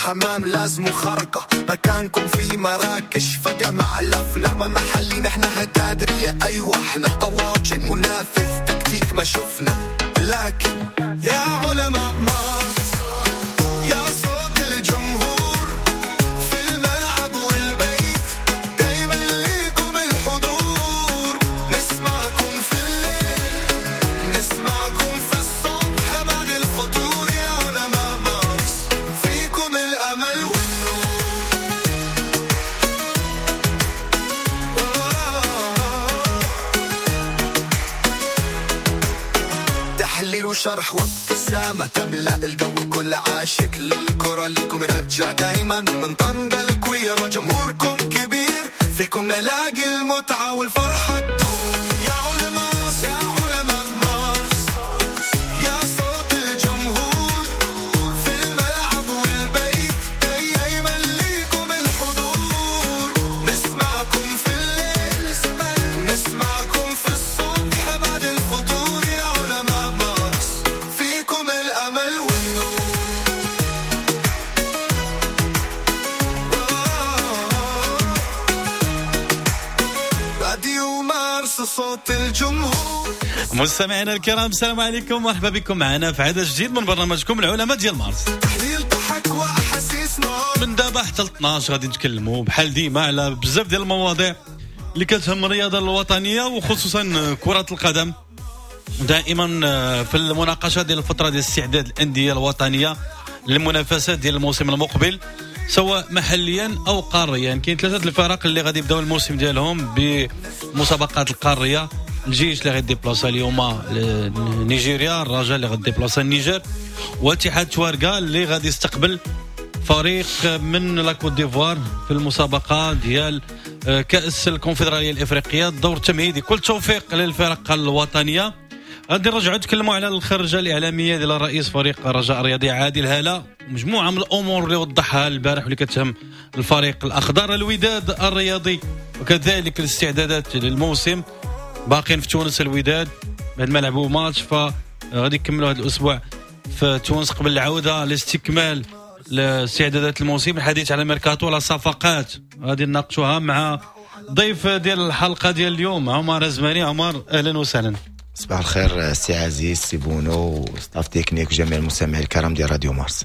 حمام لازم خرقة، مكانكم في مراكش فجأة مع الأفلام محلي نحن هتادرية. أيوة احنا طواجن منافذ تكتيك ما شفنا، لكن يا علماء مصر يا صوت الجمهور في الملعب والبيت دايما ليكم الحضور. نسمعكم في الليل نسمعكم في الصبح بعد الفطور. يا علماء مصر فيكم الأمل والنور. تحليل وشرح وابتسامة تملأ الجو، كل عاشق للكرة لكم رجع دايما من طنجة الكويرة. جمهوركم كبير فيكم نلاقي المتعة والفرحة تدوم. يا علماء مصر يا علماء مصر يا صوت الجمهور في الملعب والبيت دايما ليكم الحضور. نسمعكم في الليل نسمعكم في الصبح بعد الفطور. يا علماء مصر فيكم الأمل والنور. راديو مارس صوت الجمهور. مستمعينا الكرام السلام عليكم، مرحبا بكم معنا في عدد جديد من برنامجكم العلماء ديال مارس. تحليل ضحك وأحاسيس نار. من دابا حتى 12 غادي نتكلموا بحال ديما على بزاف ديال المواضيع اللي كتهم الرياضه الوطنيه وخصوصا كرة القدم. دائما في المناقشه ديال الفتره ديال استعداد الانديه الوطنيه للمنافسات ديال الموسم المقبل سواء محليا او قاريا. كاين ثلاثه الفرق اللي غادي يبداو الموسم ديالهم بمسابقات القاريه. الجيش اللي غادي ديبلاصا اليوم نيجيريا، الرجاء اللي غادي ديبلاصا النيجر، واتحاد توارقا اللي غادي يستقبل فريق من لاكوت ديفوار في المسابقه ديال كأس الكونفدرالية الإفريقية الدور التمهيدي. كل توفيق للفرق الوطنية. غادي نرجعوا نتكلموا على الخرجة الإعلامية ديال رئيس فريق الرجاء الرياضي عادل هالة، مجموعة من الأمور اللي وضحها البارح واللي كتهم الفريق الأخضر. الوداد الرياضي وكذلك الاستعدادات للموسم باقين في تونس. الوداد بعد ما لعبوا ماتش فغادي يكملوا هذا الأسبوع في تونس قبل العودة لاستكمال لاستعدادات الموسم. الحديث على ميركاتو على صفقات غادي نناقشوها مع ضيف ديال الحلقة ديال اليوم عمر الزماني. عمر أهلا وسهلا. صباح الخير سي عزيز سي بونو وستاف تكنيك وجميع المستمعين الكرام ديال راديو مارس.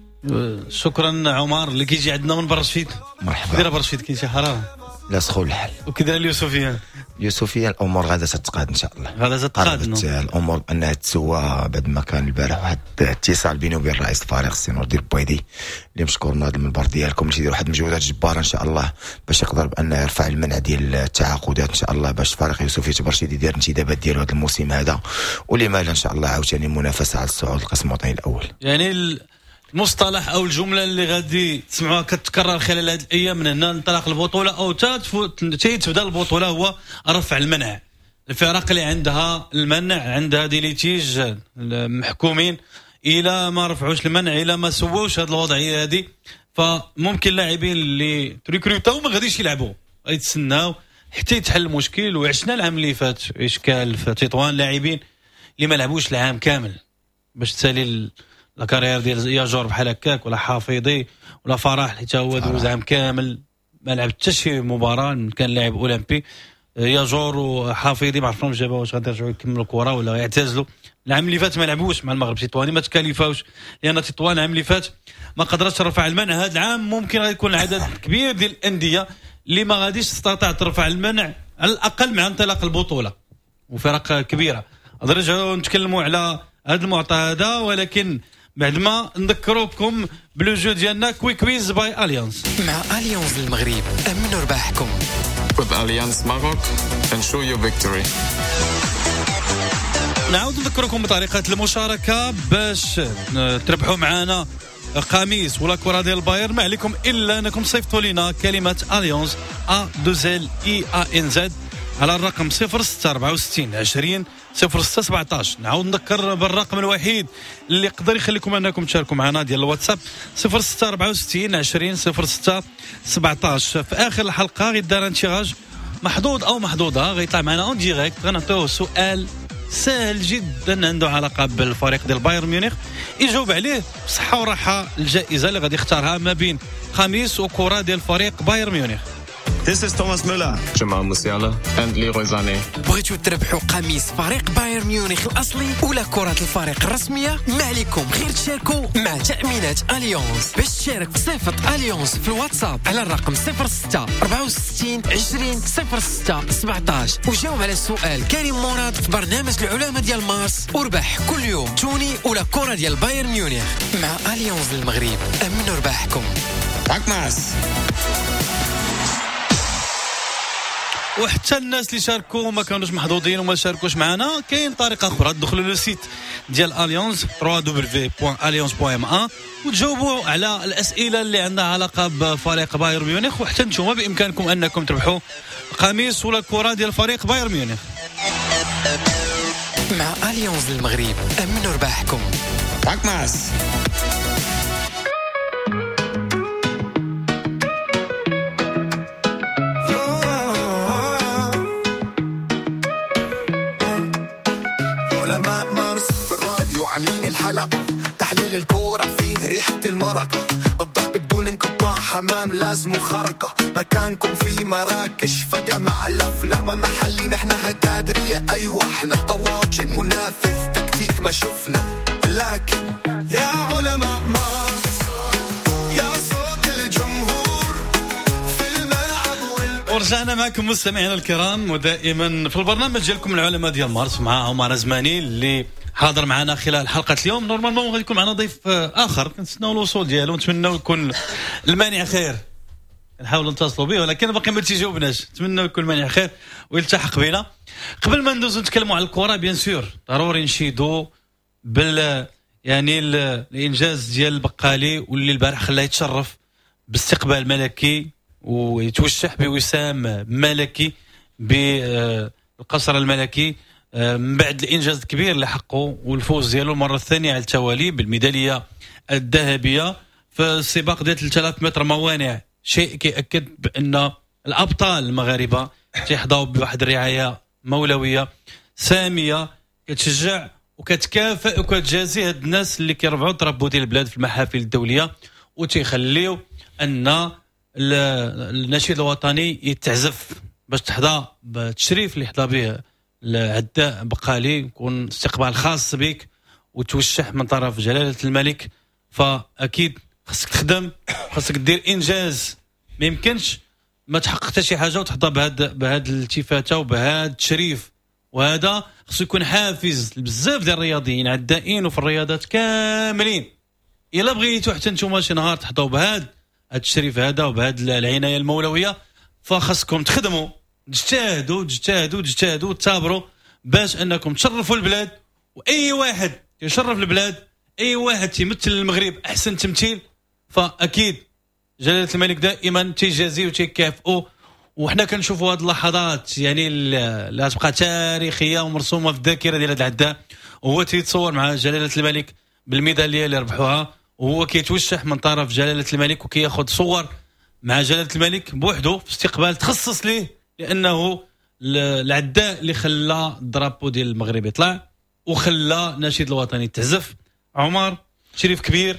شكرا عمر اللي كيجي عندنا من برشفيد. مرحبا. كيداير برشفيد؟ كاين شي حراره؟ لا سخون الحال. وكيداير اليوسفيه؟ اليوسفيه الامور غادا تتقاد ان شاء الله. غادا تتقاد الامور بانها تسوى بعد ما كان البارح واحد اتصال بيني وبين رئيس الفريق السي نور الدين البويدي اللي مشكور من هذا المنبر ديالكم اللي تيدير واحد المجهودات جباره ان شاء الله باش يقدر بانه يرفع المنع ديال التعاقدات ان شاء الله باش الفريق يوسفيه برشيد يدير الانتدابات ديالو هذا الموسم هذا ولما لا ان شاء الله عاوتاني منافسه على الصعود القسم الوطني الاول. يعني المصطلح او الجمله اللي غادي تسمعوها كتكرر خلال هذه الايام من هنا انطلاق البطوله او تبدا البطوله هو رفع المنع. الفرق اللي عندها المنع عندها دي ليتيج محكومين الى ما رفعوش المنع الى ما سووش هذه الوضعيه هذه، فممكن لاعبين اللي تريكروتاو ما غاديش يلعبوا يتسناو حتى يتحل المشكل. وعشنا العام اللي فات اشكال في تطوان لاعبين اللي ما لعبوش العام كامل باش تسالي الكارير ديال ياجور بحال هكاك ولا حافظي ولا فرح حتى هو دوز عام كامل ما لعب حتى شي مباراه. كان لاعب اولمبي ياجور وحافظي ما عرفناش جابوا واش غادي يرجعوا يكملوا الكره ولا يعتزلوا. العام اللي فات ما لعبوش مع المغرب تطواني ما تكاليفاوش لان تطوان العام اللي فات ما قدرتش ترفع المنع. هذا العام ممكن غادي يكون عدد كبير ديال الانديه اللي ما غاديش تستطيع ترفع المنع على الاقل مع انطلاق البطوله وفرق كبيره. نرجعوا نتكلموا على هذا المعطى هذا ولكن بعد ما نذكروكم بلو جو ديالنا كويك كويز باي اليانس. مع اليانس المغرب امنوا رباحكم. With Allianz Maroc ensure your victory. نعاود نذكركم بطريقة المشاركة باش تربحوا معنا قميص ولا كرة ديال الباير. ما عليكم إلا أنكم صيفطوا لنا كلمة أليانس A2LEANZ على الرقم 0664 20 0617. نعاود نذكر بالرقم الوحيد اللي يقدر يخليكم انكم تشاركوا معنا ديال الواتساب 0664 20 0617. في اخر الحلقه غيدار انتيراج محظوظ او محظوظه غيطلع معنا اون ديريكت غنعطيوه سؤال سهل جدا عنده علاقه بالفريق ديال بايرن ميونخ يجاوب عليه بصحه وراحه الجائزه اللي غادي يختارها ما بين قميص وكره ديال فريق بايرن ميونخ. This is Thomas Müller. Jamal Musiala and Leroy Sané. بغيتوا تربحوا قميص فريق بايرن ميونخ الأصلي ولا كرة الفريق الرسمية؟ ما عليكم غير تشاركوا مع تأمينات أليونز. باش تشارك صيفط أليونز في الواتساب على الرقم 06 64 20 06 17 وجاوب على السؤال كريم مراد في برنامج العلامة ديال مارس وربح كل يوم توني ولا كرة ديال بايرن ميونخ. مع أليونز المغرب أمنوا رباحكم. وحتى الناس اللي شاركوا ما كانوش محظوظين وما شاركوش معنا كاين طريقه اخرى تدخلوا للسيت ديال اليونز www.allianz.ma وتجاوبوا على الاسئله اللي عندها علاقه بفريق بايرن ميونخ وحتى نتوما بامكانكم انكم تربحوا قميص ولا كره ديال فريق بايرن ميونخ. مع أليونز المغرب أمنوا رباحكم. علماء مارس في الراديو عاملين الحلقة تحليل الكورة فيه ريحة المرق الضرب بدون انقطاع حمام لازم خرقة مكانكم في مراكش فجأة مع الأفلام محلي نحن هكادرية أيوة احنا طواجن منافس تكتيك ما شفنا لكن يا علماء مارس يا صوت الجمهور في الملعب ورجعنا معكم مستمعينا الكرام ودائما في البرنامج ديالكم العلماء ديال مارس مع عمر زماني اللي حاضر معنا خلال حلقه اليوم. نورمالمون غادي يكون معنا ضيف اخر كنتسناو الوصول ديالو نتمناو يكون المانع خير نحاولوا نتصلوا به ولكن باقي ما تيجاوبناش نتمناو يكون المانع خير ويلتحق بنا. قبل ما ندوزو نتكلموا على الكره بيان سور ضروري نشيدوا بال يعني الانجاز ديال البقالي واللي البارح خلاه يتشرف باستقبال ملكي ويتوشح بوسام ملكي بالقصر الملكي من بعد الانجاز الكبير اللي حقه والفوز ديالو المره الثانيه على التوالي بالميداليه الذهبيه في السباق ديال 3000 متر موانع. شيء كيأكد بان الابطال المغاربه تيحظوا بواحد الرعايه مولويه ساميه كتشجع وكتكافئ وكتجازي هاد الناس اللي كيرفعوا التربو ديال البلاد في المحافل الدوليه وتيخليو ان النشيد الوطني يتعزف باش تحظى بالتشريف اللي حظى به العداء بقالي يكون استقبال خاص بك وتوشح من طرف جلالة الملك. فأكيد خاصك تخدم خاصك دير إنجاز ما يمكنش ما تحقق حتى شي حاجة وتحظى بهاد الالتفاتة وبهاد التشريف وهذا خاصو يكون حافز بزاف ديال الرياضيين عدائين وفي الرياضات كاملين. إلا بغيتو حتى نتوما شي نهار تحظوا بهاد التشريف هذا وبهاد العناية المولوية فخاصكم تخدموا تجتهدوا تثابروا باش انكم تشرفوا البلاد. واي واحد يشرف البلاد اي واحد يمثل المغرب احسن تمثيل فاكيد جلاله الملك دائما تيجازي وتيكافئوا. وحنا كنشوفوا هذه اللحظات يعني اللي تبقى تاريخيه ومرسومه في الذاكره ديال هذا العداء وهو تيتصور مع جلاله الملك بالميداليه اللي ربحوها وهو كيتوشح من طرف جلاله الملك وكياخذ صور مع جلاله الملك بوحده في استقبال تخصص ليه لانه العداء اللي خلى الدرابو ديال المغرب يطلع وخلى النشيد الوطني تعزف. عمر شريف كبير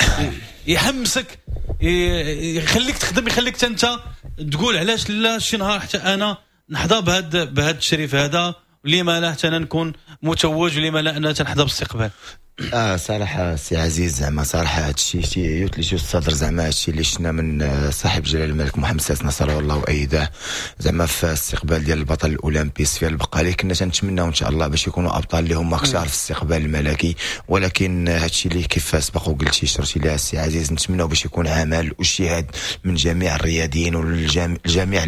يحمسك يخليك تخدم يخليك انت تقول علاش لا شي نهار حتى انا نحظى بهذا الشريف هذا ولما لا حتى انا نكون متوج ولما لا انا تنحظى بالاستقبال. صراحه سي عزيز زعما صراحه هادشي يوتلي شي الصدر زعما هادشي اللي شفنا من صاحب جلاله الملك محمد السادس نصره الله وايده زعما في الاستقبال ديال البطل الاولمبي سفيان البقالي كنا تنتمناو ان شاء الله باش يكونوا ابطال اللي هما كثار في الاستقبال الملكي ولكن هادشي اللي كيف سبق وقلتي شرتي لها السي عزيز نتمناو باش يكون عمل واجتهاد من جميع الرياضيين والجميع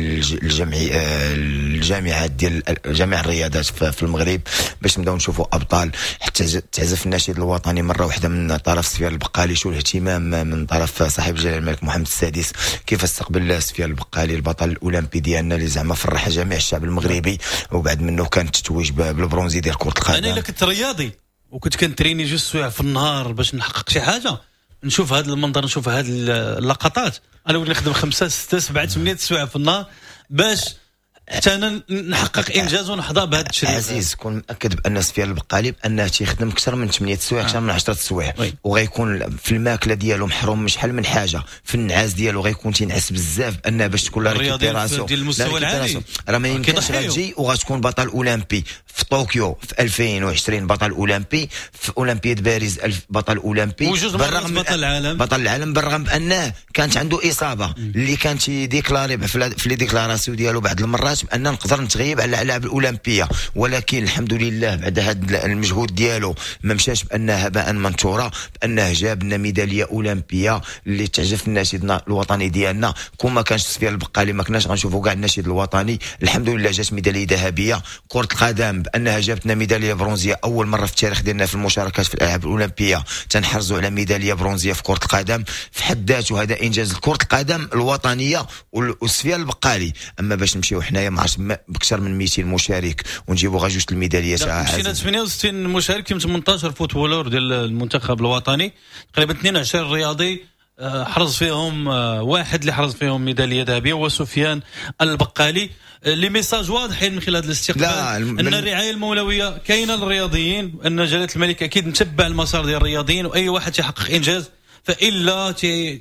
الجامعات ديال جميع الرياضات في المغرب باش نبداو نشوفوا ابطال حتى تعزف النشيد الوطني مره واحده من طرف سفيان البقالي. شو الاهتمام من طرف صاحب جلاله الملك محمد السادس كيف استقبل سفيان البقالي البطل الاولمبي ديالنا اللي زعما فرح جميع الشعب المغربي وبعد منه كان تتويج بالبرونزي ديال كره القدم. انا الا كنت رياضي وكنت كنتريني جوج سوايع في النهار باش نحقق شي حاجه نشوف هذا المنظر نشوف هذه اللقطات انا ولي نخدم 5 6 7 8 سوايع في النهار باش حتى انا نحقق انجاز ونحظى بهذا التشريف. عزيز كون مأكد بان سفيان البقالي بانه تيخدم اكثر من 8 سوايع، اكثر من 10 سوايع، وغيكون في الماكله ديالو محروم شحال من حاجه، في النعاس ديالو غيكون تينعس بزاف، بانه باش تكون لا ريكوبيراسيون ديال المستوى العالي راه ما يمكنش غتجي وغتكون بطل اولمبي في طوكيو في 2020 بطل اولمبي، في اولمبياد باريس بطل اولمبي، بالرغم بطل العالم بالرغم بانه كانت عنده اصابه اللي كانت يديكلاري في لي ديكلاراسيون ديالو بعض المرات بان نقدر نتغيب على الالعاب الاولمبيه، ولكن الحمد لله بعد هذا المجهود ديالو ما مشاش بانه هباء منثورا، بانه جاب لنا ميداليه اولمبيه اللي تعجب الناشد الوطني ديالنا. كون ما كانش سفيان البقالي ما كناش غنشوفوا كاع الناشد الوطني. الحمد لله جات ميداليه ذهبيه. كره القدم بانها جابت لنا ميداليه برونزيه اول مره في التاريخ ديالنا في المشاركات في الالعاب الاولمبيه، تنحرزوا على ميداليه برونزيه في كره القدم في حد ذاته، هذا انجاز لكره القدم الوطنيه وسفيان البقالي. اما باش نمشيو حنايا مع بكثر من 200 مشارك ونجيبوا غير جوج الميداليات، مشينا 68 مشارك، 18 فوتبولور ديال المنتخب الوطني، تقريبا 22 رياضي حرز فيهم واحد اللي حرز فيهم ميداليه ذهبيه هو سفيان البقالي. لي ميساج واضحين من خلال هذا الاستقبال ان الرعايه المولويه كاينه للرياضيين، ان جلاله الملك اكيد نتبع المسار ديال الرياضيين، واي واحد تيحقق انجاز فالا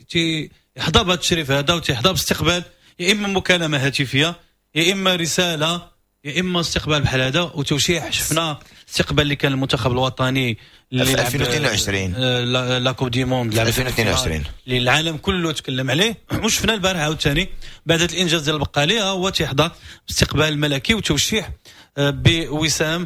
يحظى بهذا التشريف هذا وتيحظى باستقبال، يا اما مكالمه هاتفيه، يا اما رساله، يا اما استقبال بحال هذا وتوشيح. شفنا استقبال اللي كان المنتخب الوطني اللي في 2022 لا كوب دي موند 2022 اللي العالم كله تكلم عليه، وشفنا البارح عاوتاني بعد هذا الانجاز ديال البقالي هو تيحظى باستقبال ملكي وتوشيح بوسام.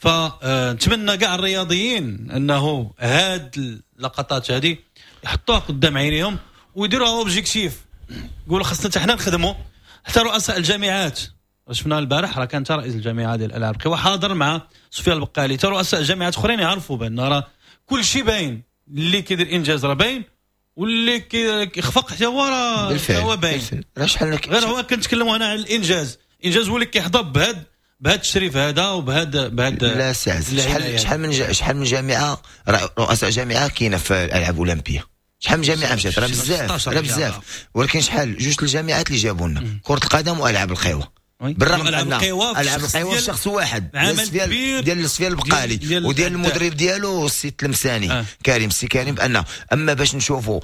فنتمنى كاع الرياضيين انه هاد اللقطات هذه يحطوها قدام عينيهم ويديروها اوبجيكتيف، يقولوا خاصنا حتى حنا نخدموا. حتى رؤساء الجامعات شفنا البارح راه كان رئيس الجامعه ديال الالعاب القوى حاضر مع سفيان البقالي، حتى رؤساء جامعات اخرين يعرفوا بان راه كل شيء باين، اللي كيدير انجاز راه باين، واللي كيخفق حتى هو راه باين. غير هو كنتكلموا هنا على الانجاز هو اللي كيحظى بهذا التشريف هذا وبهذا لا سعز. شحال من جامعه رؤساء جامعه كاينه في الالعاب الاولمبيه، شحال من جامعه مشات راه بزاف، ولكن شحال جوج الجامعات اللي جابوا لنا كره القدم والعاب القوى، بالرغم ان العاب القوى شخص واحد ديال سفيان البقالي وديال المدرب ديالو السي تلمساني كريم بان اما باش نشوفوا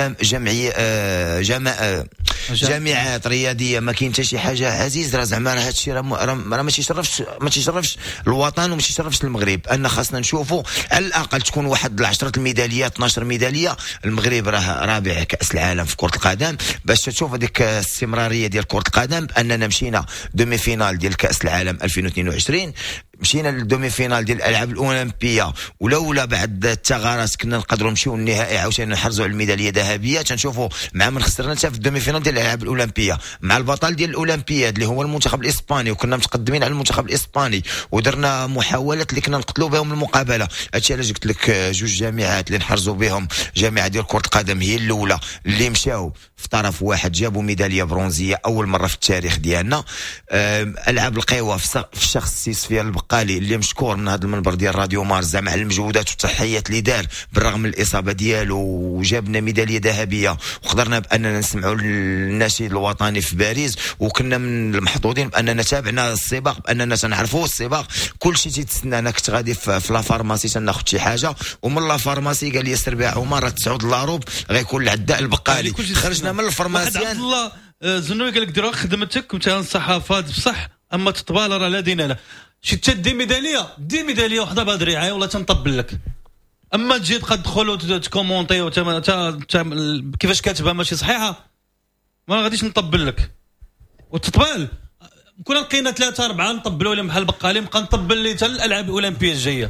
جامعات رياضيه ما كاين حتى شي حاجه عزيز، راه زعما راه هادشي راه ما تيشرفش الوطن وما تيشرفش المغرب. ان خاصنا نشوفوا على الاقل تكون واحد 10 الميداليات 12 ميداليه. المغرب راه رابع كاس العالم في كره القدم، باش تشوف هذيك الاستمراريه ديال كره القدم باننا مشينا دومي فينال ديال كاس العالم 2022، مشينا للدومي فينال ديال الالعاب الاولمبيه، ولولا بعد الثغرات كنا نقدروا نمشيو للنهائي عاوتاني نحرزوا على الميداليه الذهبيه. تنشوفوا مع من خسرنا حتى في الدومي فينال ديال الالعاب الاولمبيه مع البطل ديال الاولمبياد اللي هو المنتخب الاسباني، وكنا متقدمين على المنتخب الاسباني ودرنا محاولات اللي كنا نقتلوا بهم المقابله. هادشي علاش قلت لك جوج جامعات اللي نحرزوا بهم، جامعه ديال كره القدم هي الاولى اللي مشاو في طرف واحد جابوا ميداليه برونزيه اول مره في التاريخ ديالنا. العاب القوى في شخص سفيان البقالي اللي مشكور من هذا المنبر ديال راديو مارس زعما على المجهودات والتحيات اللي دار بالرغم من الاصابه ديالو، وجابنا ميداليه ذهبيه وقدرنا باننا نسمعوا الناشد الوطني في باريس. وكنا من المحظوظين باننا تابعنا السباق، باننا تنعرفوا السباق كل شيء تيتسنى. انا كنت غادي في لا فارماسي تناخذ شي حاجه، ومن لا فارماسي قال لي السربيع عمر تعود لاروب غيكون العداء البقالي. خرجنا من الفارماسيان عبد الله زنوي قال لك دير خدمتك ومثلا الصحافه بصح، اما تطبال راه لا دين له. شي تدي ميداليه وحده بهاد الرعايه ولا تنطبل لك، اما تجي تبقى تدخل وتكومونطي كيفاش كاتبها ماشي صحيحه ما غاديش نطبل لك. وتطبال كنا لقينا 3 4 نطبلوا لهم بحال البقالي، نبقى نطبل لي حتى الالعاب الاولمبيه الجايه.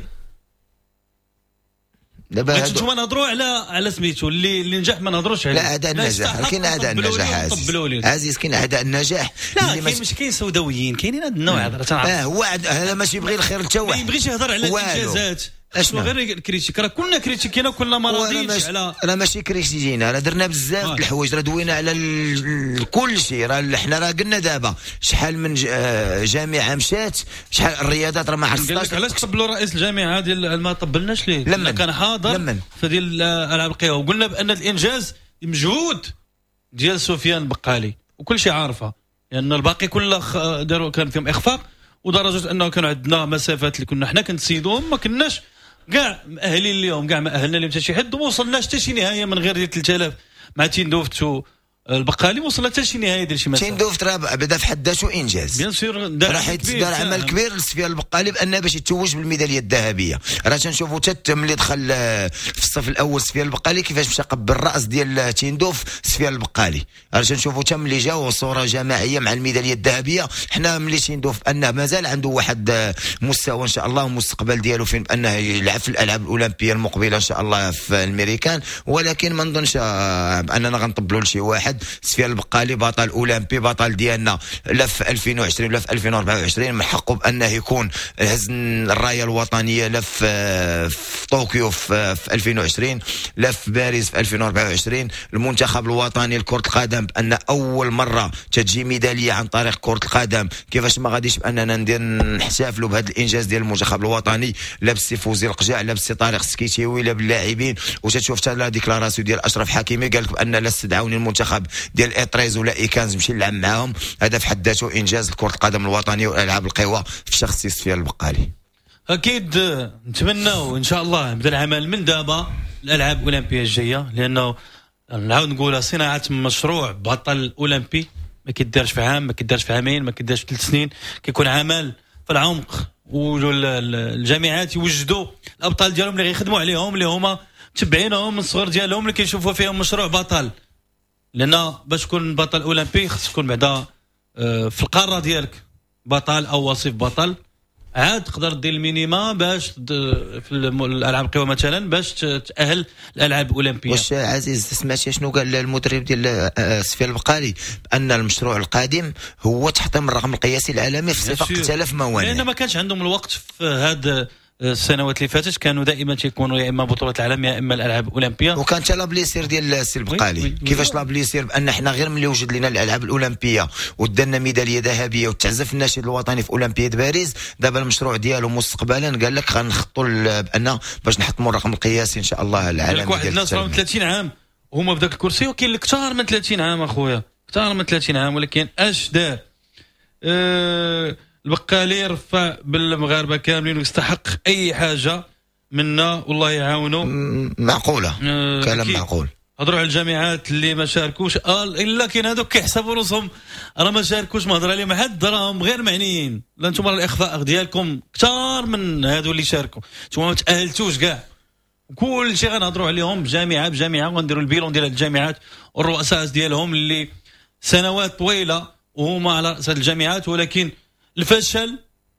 دابا نتوما نهضروا على سميتو اللي نجح، ما نهضروش عليه. لا اعداء النجاح، كاين اعداء النجاح عزيز كاين اعداء النجاح. لا ماشي كاين سوداويين، كاينين هذا النوع هذا. هو هذا ماشي يبغي الخير حتى واحد، ما يبغيش يهضر على الانجازات. اشنو غير الكريتيك، راه كلنا كريتيكينا وكلنا ما راضيينش على. راه ماشي كريتيكينا، راه درنا بزاف د الحوايج، راه دوينا على كل شيء. راه حنا راه قلنا دابا شحال من جامعه مشات، شحال الرياضات راه ما عرفتش. علاش قبلوا رئيس الجامعه ديال ما طبلناش ليه لما كان حاضر في ديال العاب القوى، وقلنا بان الانجاز مجهود ديال سفيان البقالي وكل شيء عارفه. لان الباقي كله داروا كان فيهم اخفاق، ودرجه انه كان عندنا مسافات اللي كنا حنا كنسيدوهم ما كناش كاع مأهلين اليوم، كاع ما اهلنا لهم حتى شي حد، وما وصلناش حتى شي نهايه من غير ديال 3000 مع تيندوفت البقالي وصلنا حتى شي نهايه ديال شي مسافه. تيندوفت راه بدا في حد ذاته انجاز بيان سور، راه دار عمل كبير لسفيان البقالي بان باش يتوج بالميداليه الذهبيه. راه تنشوفوا حتى ملي دخل في الصف الاول سفيان البقالي كيفاش مشى قبل الراس ديال تيندوف سفيان البقالي. راه تنشوفوا حتى ملي جاوا صوره جماعيه مع الميداليه الذهبيه. حنا ملي تيندوف انه مازال عنده واحد مستوى ان شاء الله ومستقبل ديالو فين بانه يلعب في الالعاب الاولمبيه المقبله ان شاء الله في الامريكان، ولكن ما نظنش اننا غنطبلوا لشي واحد. سفيان البقالي بطل اولمبي، بطل ديالنا لا في 2020 ولا في 2024، من حقه بانه يكون هز الرايه الوطنيه لا في طوكيو في 2020 لا في باريس في 2024. المنتخب الوطني لكرة القدم بان اول مره تجي ميداليه عن طريق كرة القدم. كيفاش ما غاديش باننا ندير نحتفلوا بهذا الانجاز ديال المنتخب الوطني، لا بالسي فوزي القجاع لا بالسي طارق السكيتيوي لا باللاعبين. وتشوف حتى لا ديكلاراسيون ديال اشرف حكيمي قال لك بان لا استدعوني المنتخب ديال اطريز ولا ايكانز نمشي نلعب معاهم. هذا في حد ذاته انجاز لكرة القدم الوطنيه والالعاب القوى في شخص سفيان البقالي. اكيد نتمناو ان شاء الله يبدا العمل من دابا الالعاب الاولمبيه الجايه، لانه نعاود نقولها صناعه مشروع بطل اولمبي ما كيدارش في عام، ما كيدارش في عامين، ما كيدارش في 3 سنين، كيكون عمل في العمق. والجامعات يوجدوا الابطال ديالهم اللي غيخدموا عليهم، اللي هما متبعينهم من الصغر ديالهم، اللي كيشوفوا فيهم مشروع بطل. لان باش تكون بطل اولمبي خصك تكون بعدا في القاره ديالك بطل او وصيف بطل، عاد تقدر دير المينيما باش في الالعاب القوى مثلا باش تاهل الالعاب الاولمبيه. واش عزيز سمعتي شنو قال المدرب ديال سفيان البقالي؟ بان المشروع القادم هو تحطيم الرقم القياسي العالمي في صفه قتال في موانئ، لان ما كانش عندهم الوقت في هذا السنوات اللي فاتت. كانوا دائما تيكونوا يا اما بطولات العالم يا اما الالعاب الاولمبيه. وكان حتى لابليسير ديال السي البقالي كيفاش لابليسير بان حنا غير ملي وجد لنا الالعاب الاولمبيه ودنا ميداليه ذهبيه وتعزف الناشد الوطني في اولمبياد باريس، دابا المشروع ديالو مستقبلا قال لك غنخطوا بان باش نحطموا الرقم القياسي ان شاء الله العالمي. واحد الناس راهم 30 عام وهما بداك الكرسي، وكاين اللي كثار من 30 عام اخويا، كثار من 30 عام، ولكن اش دار البقالي رفع بالمغاربه كاملين ويستحق اي حاجه منا والله يعاونوا. معقوله كلام معقول. هضروا على الجامعات اللي ما شاركوش، الا كاين هذوك كيحسبوا راسهم راه ما شاركوش، ما هضر عليهم حد، راهم غير معنيين. لا نتوما الاخفاء ديالكم كثار من هادو اللي شاركوا، نتوما ما تاهلتوش كاع. كل شيء غنهضروا عليهم بجامعه بجامعه، وغنديروا البيلون ديال الجامعات والرؤساء ديالهم اللي سنوات طويله وهما على راس الجامعات، ولكن الفشل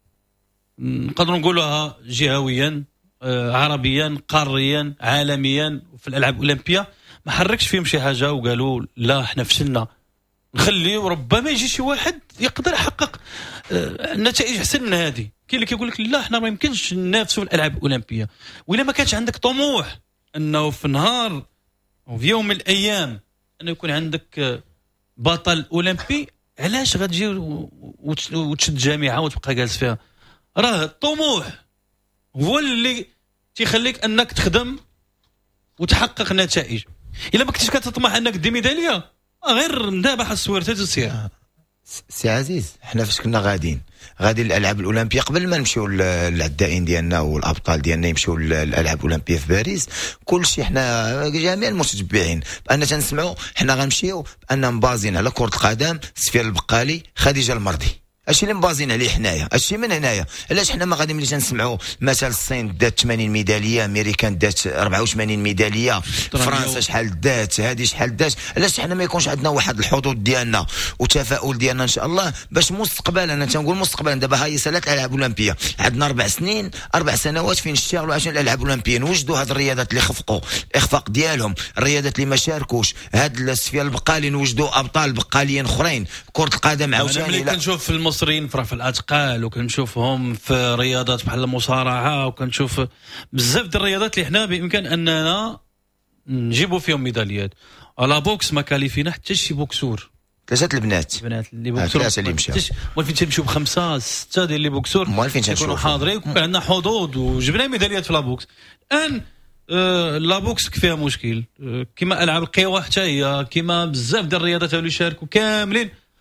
نقدروا نقولوها جهويا عربيا قاريا عالميا في الالعاب الاولمبيه ما حركش فيهم شي حاجه وقالوا لا احنا فشلنا، نخليه وربما يجي شي واحد يقدر يحقق نتائج احسن من هذه. كاين اللي كيقول لك لا احنا ما يمكنش ننافسوا في الالعاب الاولمبيه. والا ما كانش عندك طموح انه في نهار او في يوم من الايام انه يكون عندك بطل اولمبي، علاش غتجي وتشد جامعه وتبقى جالس فيها؟ راه الطموح هو اللي تيخليك انك تخدم وتحقق نتائج. الا ما كنتيش كتطمح انك دي ميداليه غير دابا حسورتها تسير. سي عزيز حنا فاش كنا غادي الالعاب الاولمبيه قبل ما نمشيو للعدائين ديالنا والابطال ديالنا يمشيو للالعاب الاولمبيه في باريس، كلشي حنا جميع المتتبعين بان تنسمعوا حنا غنمشيو بان مبازين على كره القدم سفيان البقالي خديجه المرضي. هادشي اللي مبازين عليه حنايا، هادشي من هنايا. علاش حنا ما غادي ملي تنسمعوا مثلا الصين دات 80 ميداليه، امريكان دات 84 ميداليه، فرنسا شحال دات، هذه شحال دات، علاش حنا ما يكونش عندنا واحد الحظوظ ديالنا وتفاؤل ديالنا ان شاء الله باش مستقبلا، انا تنقول مستقبلا دابا هاي سالات الالعاب الاولمبيه، عندنا 4 سنوات فين نشتغلوا عشان الالعاب الاولمبيه، نوجدوا هاد الرياضات اللي خفقوا الاخفاق ديالهم، الرياضات اللي ما شاركوش، هاد سفيان البقالي نوجدوا ابطال بقاليين اخرين، كره القدم عاوتاني. انا كنشوف في المصريين في رفع الاثقال وكنشوفهم في رياضات بحال المصارعه وكنشوف بزاف ديال الرياضات اللي حنا بامكان اننا نجيبوا فيهم ميداليات. على بوكس ما كاليفينا حتى شي بوكسور، 3 البنات اللي بوكسور 3 اللي مشاو، والفين تمشيو ب5 6 ديال اللي بوكسور يكونوا حاضرين وكان عندنا حظوظ وجبنا ميداليات في لابوكس. الان لابوكس فيها مشكل كما العاب القوى حتى هي كما بزاف ديال الرياضات اللي شاركوا كاملين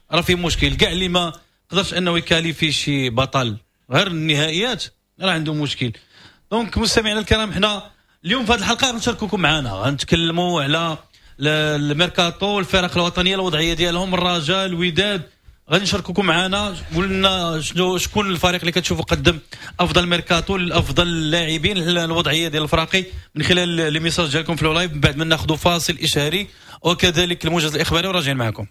راه في مشكل. كاع اللي ما قدرش انه يكاليفي شي بطل غير النهائيات راه عنده مشكل. دونك مستمعينا الكرام، حنا اليوم في هذه الحلقه غنشاركوكم معنا، غنتكلموا على الميركاتو، الفرق الوطنيه، الوضعيه ديالهم، الرجاء، الوداد. غادي نشاركوكم معنا، قلنا شكون الفريق اللي كتشوفوا قدم افضل ميركاتو، افضل اللاعبين، الوضعيه ديال الفراقي من خلال لي ميساج ديالكم في اللايف. من بعد ما ناخذوا فاصل اشاري وكذلك الموجز الاخباري وراجعين معكم.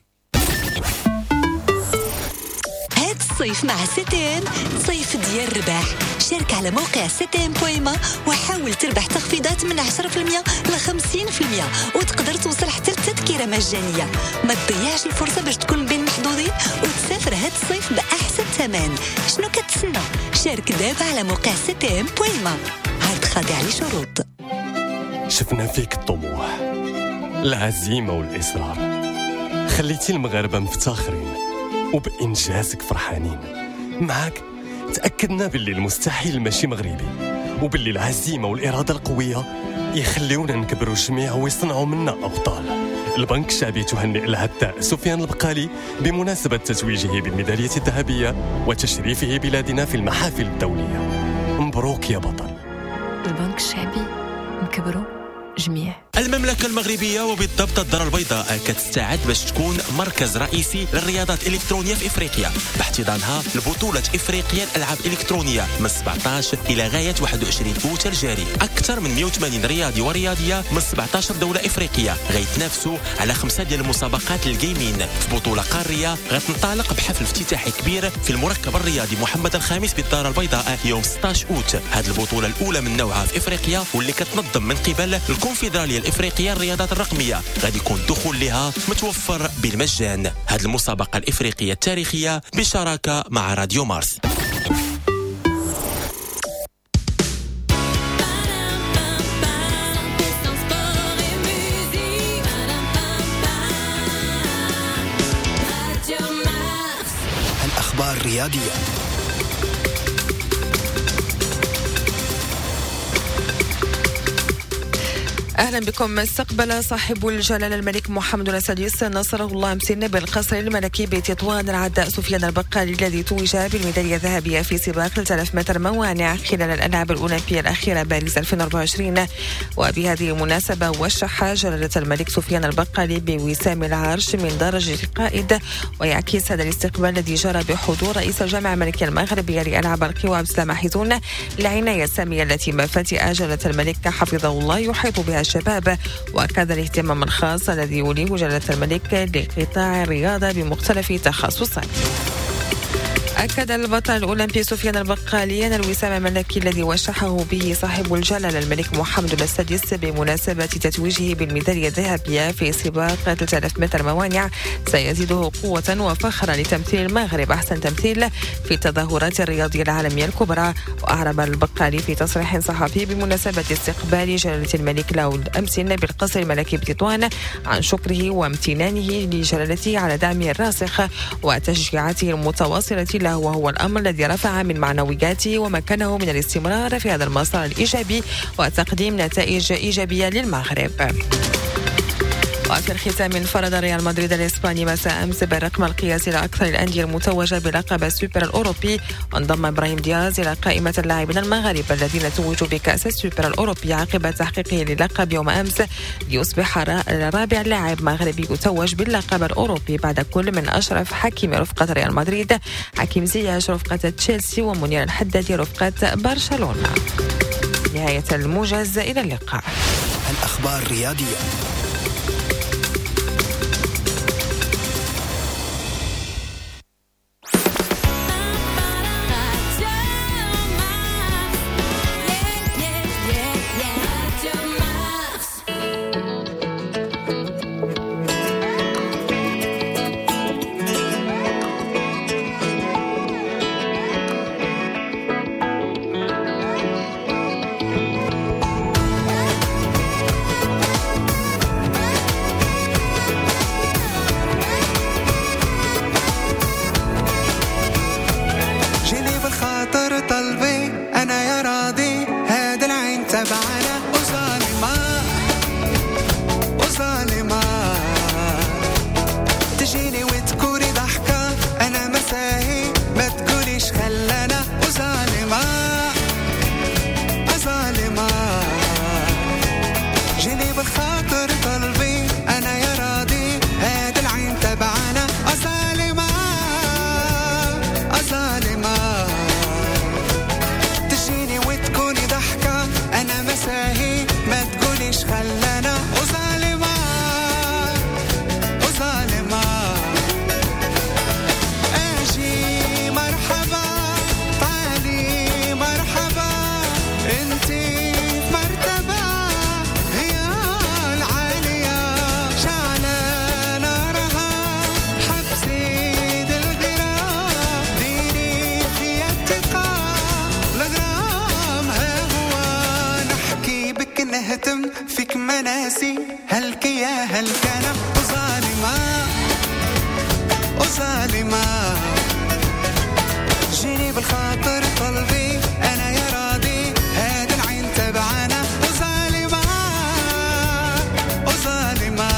الصيف مع ستين صيف ديال الرباح. شارك على موقع ستين.ma وحاول تربح تخفيضات من 10% ل 50%، وتقدر توصل حتى لتذكرة مجانية. ما تضيعش الفرصة باش تكون بين المحظوظين وتسافر هاد الصيف بأحسن ثمن. شنو كتسنى؟ شارك دابا على موقع ستين.ma. عرض خاضع لشروط. شفنا فيك الطموح، العزيمة والإصرار، خليتي المغاربة مفتخرين وبإنجازك فرحانين. معاك تأكدنا باللي المستحيل ماشي مغربي، وباللي العزيمة والإرادة القوية يخليونا نكبروا جميع ويصنعوا منا أبطال. البنك الشعبي تهنئ العداء سفيان البقالي بمناسبة تتويجه بالميدالية الذهبية وتشريفه بلادنا في المحافل الدولية. مبروك يا بطل. البنك الشعبي، نكبروا جميع. المملكة المغربية وبالضبط الدار البيضاء كتستعد باش تكون مركز رئيسي للرياضات الإلكترونية في إفريقيا، باحتضانها لبطولة إفريقيا الألعاب الإلكترونية من 17 إلى غاية 21 أوت الجاري. أكثر من 180 رياضي ورياضية من 17 دولة إفريقية غيتنافسوا على 5 ديال المسابقات للجيمين في بطولة قارية غتنطلق بحفل افتتاحي كبير في المركب الرياضي محمد الخامس بالدار البيضاء يوم 16 أوت. هذه البطولة الأولى من نوعها في إفريقيا واللي كتنظم من قبل الكونفدرالية الإفريقية الرياضات الرقمية، غادي يكون الدخول لها متوفر بالمجان. هذه المسابقة الإفريقية التاريخية بشراكة مع راديو مارس. الأخبار الرياضية. أهلا بكم. استقبل صاحب الجلالة الملك محمد السادس نصره الله أمس بالقصر الملكي بتطوان العداء سفيان البقالي الذي توج بالميدالية الذهبية في سباق 3000 متر موانع خلال الألعاب الأولمبية الأخيرة باريس 2024. وبهذه المناسبة وشح جلالة الملك سفيان البقالي بوسام العرش من درجة القائد، ويعكس هذا الاستقبال الذي جرى بحضور رئيس الجامعة الملكية المغربية لألعاب القوى عبد السلام حيزون العناية السامية التي مفاتيح جلالة الملك حفظه الله يحيط بها الشباب، وكذا الاهتمام الخاص الذي يوليه جلالة الملك لقطاع الرياضة بمختلف تخصصات. أكد البطل الأولمبي سفيان البقالي أن الوسام الملكي الذي وشحه به صاحب الجلالة الملك محمد السادس بمناسبة تتويجه بالميدالية الذهبية في سباق 3000 متر موانع سيزيده قوة وفخرا لتمثيل المغرب أحسن تمثيل في التظاهرات الرياضية العالمية الكبرى. وأعرب البقالي في تصريح صحفي بمناسبة استقبال جلالة الملك له أمس بالقصر الملكي بتطوان عن شكره وامتنانه لجلالته على دعمه الراسخ وتشجيعاته المتواصلة له، وهو الأمر الذي رفع من معنوياته ومكنه من الاستمرار في هذا المسار الإيجابي وتقديم نتائج إيجابية للمغرب. وفي الختام فرض ريال مدريد الإسباني مساء أمس بالرقم القياسي لأكثر الأندية المتوجة بلقب السوبر الأوروبي، وانضم إبراهيم دياز إلى قائمة اللاعبين المغاربة الذين توجوا بكأس السوبر الأوروبي عقب تحقيقه للقب يوم أمس، ليصبح الرابع لاعب مغربي يتوج باللقب الأوروبي بعد كل من أشرف حكيمي رفقة ريال مدريد، حكيم زياش رفقة تشيلسي، ومنير الحدادي رفقة برشلونة. نهاية الموجز، إلى اللقاء. الأخبار الرياضية. وظالمة وظالمة جيني بالخاطر قلبي أنا يا راضي هاد العين تبعنا وظالمة وظالمة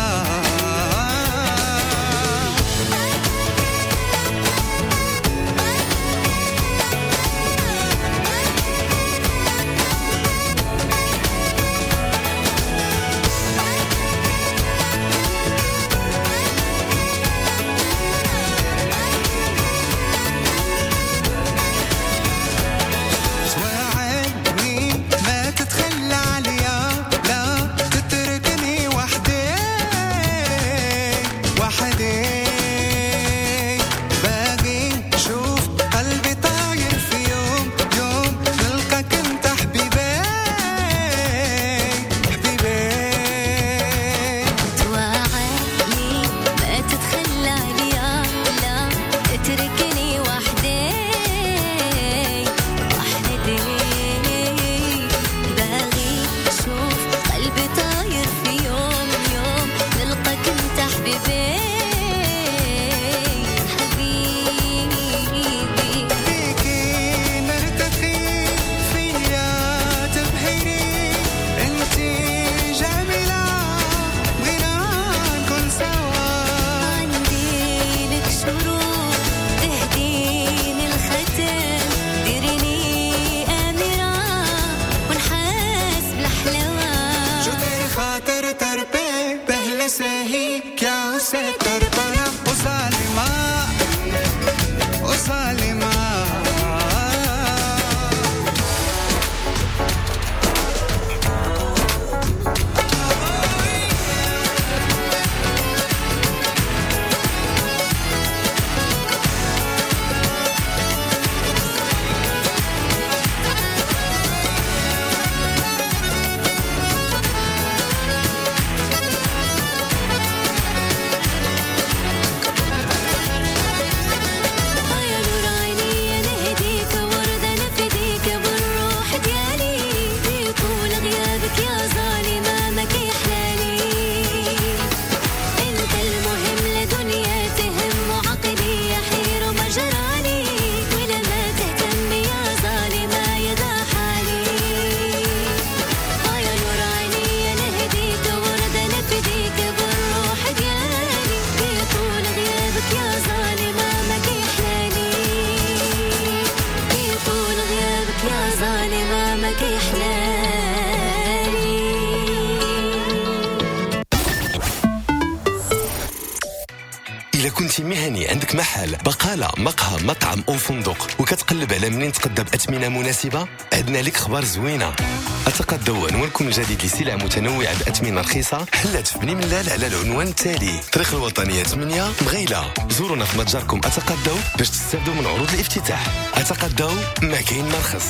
كنتي مهني عندك محل بقالة مقهى مطعم أو فندق وكتقلب على منين تقدم بأثمنة مناسبة عندنا لك خبر زوينة. أتقدوا عنوانكم الجديد لسلع متنوعة بأثمنة رخيصة حلات في بني ملال على العنوان التالي: طريق الوطنية 8 مغيلة. زورونا في متجركم أتقدوا باش تستافدوا من عروض الافتتاح. أتقدوا ما كاين مرخص.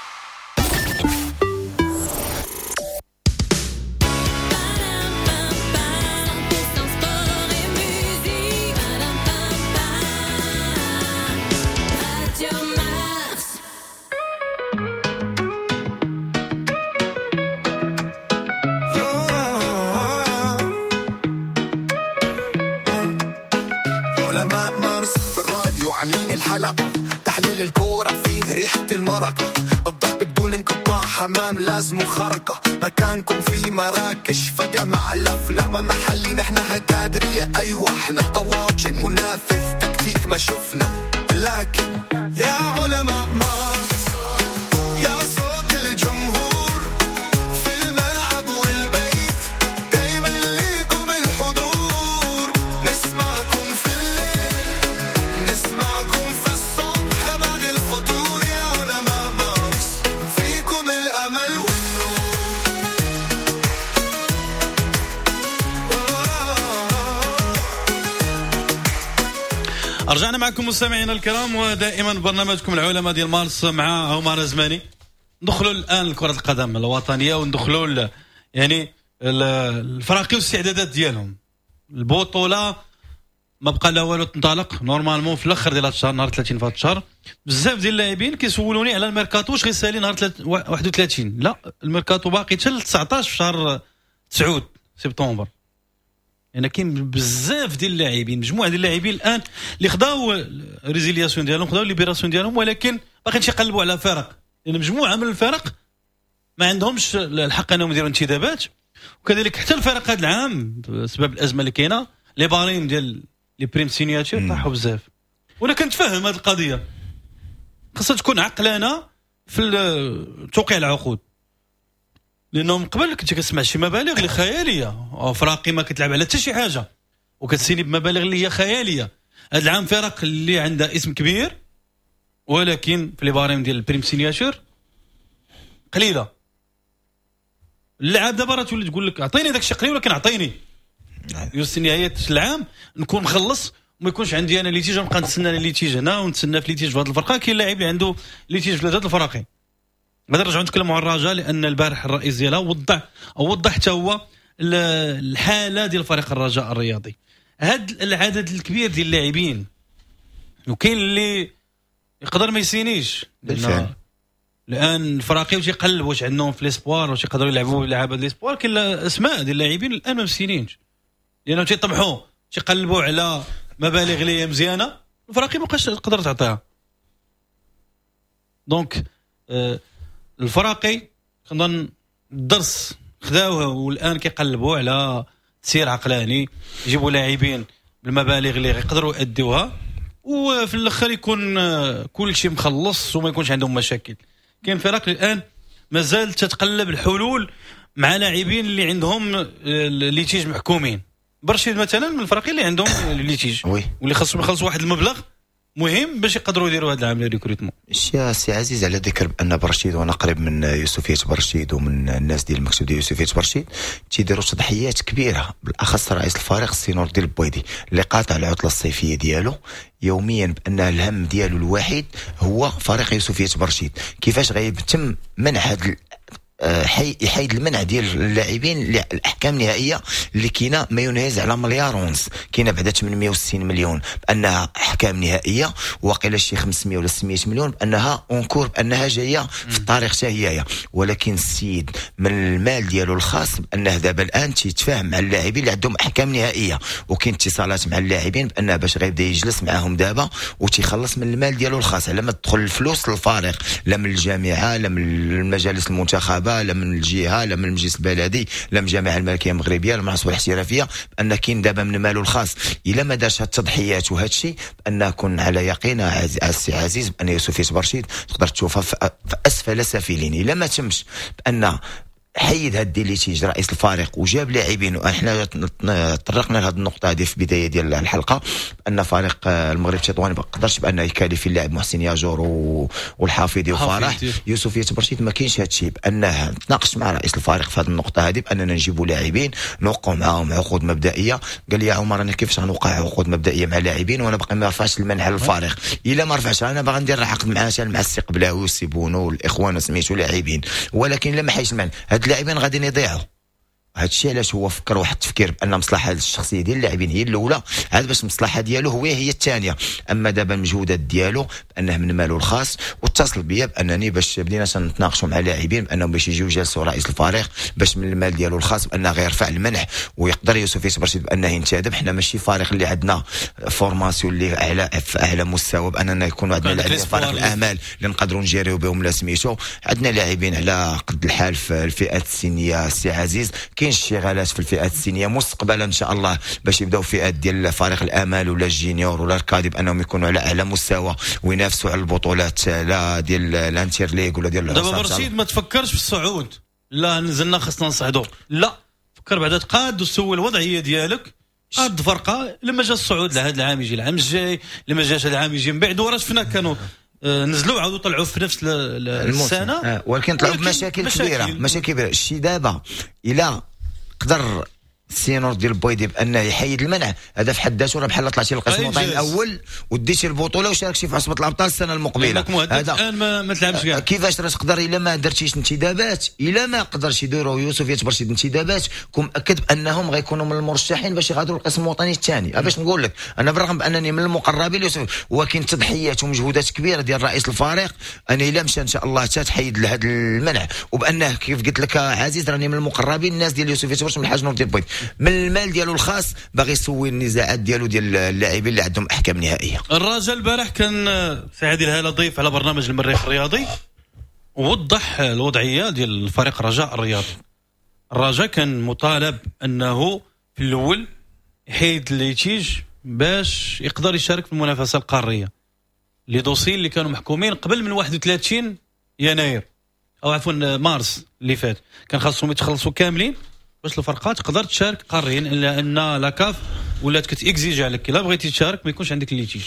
تحليل الكورة فيه ريحة المرقة، الضرب بدون انقطاع حمام لازم خرقة، مكانكم في مراكش فجأة مع الأفلام محلي نحنا هكادرية. أيوة احنا طواجن ونافذ تكتيك ما شفنا، لكن يا علماء مصر يا صوت الجمهور في الملعب والبيت دايما ليكم الحضور، نسمعكم في الليل نسمعكم في الصبح بعد الفطور، يا علماء مصر فيكم الأمل والنور. رجعنا معكم مستمعينا الكرام، ودائما برنامجكم العلماء ديال مارس مع عمر زماني. ندخلوا الان لكرة القدم الوطنية وندخلوا يعني الفراقي والاستعدادات ديالهم. البطولة ما بقى لا والو تنطلق نورمالمون في الاخر ديال هذا الشهر، نهار 30 في هذا الشهر. بزاف ديال اللاعبين كيسولوني على الميركاتو واش غيسالي نهار 31. لا، الميركاتو باقي حتى ل 19 في شهر 9 سبتمبر. يعني كاين بزاف ديال اللاعبين، مجموعه ديال اللاعبين الان اللي خداو ريزيلياسيون ديالهم، خداو ليبيراسيون ديالهم، ولكن باقيين يقلبوا على فرق. يعني مجموعه من الفرق ما عندهمش الحق انهم يديروا انتدابات، وكذلك حتى الفرق هذا العام بسبب الازمه اللي كاينه لي باريم ديال لي بريم سينياتور طاحوا بزاف. ولكن تفهم هذه القضيه خاصها تكون عقلانه في توقيع العقود، لانه من قبل كنت كتسمع شي مبالغ اللي خياليه، افراقي ما كتلعب على حتى شي حاجه وكتسيني بمبالغ اللي هي خياليه. هذا العام فرق اللي عندها اسم كبير ولكن في لي باريم ديال البريم سينياتور قليله. اللعاب دابا راه تولي تقول لك اعطيني داك الشيء قليل، ولكن اعطيني يوصل نهايه العام نكون مخلص وما يكونش عندي انا ليتيج نبقى نتسنى ليتيج هنا ونتسنى في ليتيج في هذه الفرقه. كاين لاعب اللي عنده ليتيج في 3 الفرقين. غادي نرجعوا نتكلموا على الرجاء لان البارح الرئيس ديالها وضح حتى هو الحاله ديال فريق الرجاء الرياضي. هاد العدد الكبير ديال اللاعبين وكاين اللي يقدر ما يسينيش الان الفراقي واش يقلبوا واش عندهم في ليسبوار واش يقدروا يلعبوا لعابه ليسبوار. كاين اسماء ديال اللاعبين الان ما مسينينش لانهم تيطمحوا تيقلبوا على مبالغ اللي هي مزيانه، الفراقي ما بقاش تقدر تعطيها. دونك الفراقي كنظن الدرس خداوه والان كيقلبوا على تسير عقلاني، يجيبوا لاعبين بالمبالغ اللي يقدروا يأديوها وفي الاخر يكون كل شيء مخلص وما يكونش عندهم مشاكل. كاين فرق الان مازال تتقلب الحلول مع لاعبين اللي عندهم ليتيج محكومين. برشيد مثلا من الفرق اللي عندهم ليتيج واللي خاصهم يخلصوا واحد المبلغ مهم باش يقدروا يديروا هذا العمل ريكروتمون. يا سي عزيز على ذكر بان برشيد وانا قريب من يوسفيه برشيد ومن الناس ديال المكتب ديال يوسفيه برشيد تيديروا تضحيات كبيره، بالاخص رئيس الفريق السينور ديال البويدي اللي قاطع العطله الصيفيه ديالو يوميا بان الهم ديالو الوحيد هو فريق يوسفيه برشيد. كيفاش غيتم منع هذا يحيد المنع ديال اللاعبين الاحكام النهائيه اللي كاينه ما ينهز على مليار ونص، كاينه بعدا 860 مليون بانها احكام نهائيه، وقيل شي 500 ولا 600 مليون بانها اونكور بانها جايه في الطريق حتى هي. ولكن السيد من المال ديالو الخاص بانه دابا الان تيتفاهم مع اللاعبين اللي عندهم احكام نهائيه، وكاين اتصالات مع اللاعبين بانه باش غيبدا يجلس معاهم دابا وتيخلص من المال ديالو الخاص على ما تدخل الفلوس للفريق، لا من الجامعه لا من المجالس المنتخبه لا من الجهه لا من المجلس البلدي لا من الجامعه الملكيه المغربيه لا من العصبه الاحترافيه، بان كاين دابا من ماله الخاص الا ما دارش هاد التضحيات وهذا الشيء بان كون على يقين السي عزيز بان يوسفيه برشيد تقدر تشوفها في اسفل سافلين. الا ما تمش بان حيد هاد ليتيج رئيس الفريق وجاب لاعبين، واحنا طرقنا لهذه النقطه هذه في بدايه ديال الحلقه ان فريق المغرب التطواني ما قدرش بانه يكالف اللاعب محسن ياجور والحافظي وفرح. يوسفيه برشيد ما كاينش هذا الشيء، بانه تناقش مع رئيس الفريق في هذه النقطه هذه باننا نجيبوا لاعبين نوقعوا معاهم عقود مبدئيه. قال لي يا عمر انا كيفاش غنوقع عقود مبدئيه مع لاعبين وانا باقي ما رفعش المنع على الفريق؟ الا ما رفعش انا باغي ندير عقد مع السقبلاوي والسيبونو والاخوان سميتو لاعبين، ولكن الا ما حيش المنع هاد اللاعبين غادي يضيعوا. هذا الشيء علاش هو فكر واحد التفكير بان مصلحه الشخصيه ديال اللاعبين هي الاولى، عاد باش المصلحه ديالو هي الثانيه. اما دابا المجهودات ديالو بانه من ماله الخاص، واتصل بيا بانني باش بدينا نتناقشوا مع اللاعبين بانهم باش يجيو جالسوا رئيس الفريق باش من المال ديالو الخاص بانه غيرفع المنح ويقدر يوسفيه برشيد بانه ينتدب. حنا ماشي فريق اللي عندنا فورماسيون اللي اعلى مستوى باننا يكونوا عندنا لاعبين فريق الاعمال اللي نقدروا نجيريو بهم لا سميتو. عندنا لاعبين على قد الحال في الفئات السنيه سي عزيز، كاين اشتغالات في الفئات السنيه مستقبلا ان شاء الله باش يبداو فئات ديال فريق الامال ولا الجينيور ولا الكادي بانهم يكونوا على اعلى مستوى وينافسوا على البطولات لا ديال الانتر ليغ ولا ديال دابا برشيد ما تفكرش في الصعود، لا نزلنا خصنا نصعدوا، لا فكر بعدا تقاد وسوي الوضعيه ديالك. قاد فرقه لما جا الصعود لهذا العام يجي العام الجاي، لما جاش هذا العام يجي من بعد. وراه شفنا كانوا نزلوا عاودوا طلعوا في نفس السنه ولكن طلعوا بمشاكل كبيره. الشيء دابا الى قدر السينور ديال البويدي بانه يحيد المنع، هذا في حد ذاته راه بحال طلعتي للقسم الوطني الاول وديتي البطوله وشاركتي في عصبه الابطال السنه المقبله. هذا الان ما تلعبش كاع. كيفاش راه تقدر الا ما درتيش انتدابات، الا ما قدرش يديروا يوسفيه برشيد انتدابات، كون مأكد بانهم غيكونوا من المرشحين باش يغادروا القسم الوطني الثاني. باش نقول لك انا بالرغم بانني من المقربين ليوسف، ولكن تضحيات ومجهودات كبيره ديال رئيس الفريق انا الا مشى ان شاء الله حتى تحيد لهذا المنع، وبانه كيف قلت لك عزيز راني من المقربين الناس ديال يوسفيه برشيد من الحاج نور ديال البويد. من المال ديالو الخاص باغي يسوي النزاعات ديالو ديال اللاعبين اللي عندهم احكام نهائيه. الرجاء البارح كان سعيد الهالة ضيف على برنامج المريخ الرياضي ووضح الوضعيه ديال الفريق الرجاء الرياضي. الرجاء كان مطالب انه في الاول يحيد الليتيج باش يقدر يشارك في المنافسه القاريه. لي دوسي اللي كانوا محكومين قبل من 31 يناير او عفوا مارس اللي فات كان خاصهم يتخلصوا كاملين باش الفرقات تقدر تشارك قاريا، الا ان لاكاف ولات كتيكزيجي عليك الا بغيتي تشارك ما يكونش عندك الليتيج.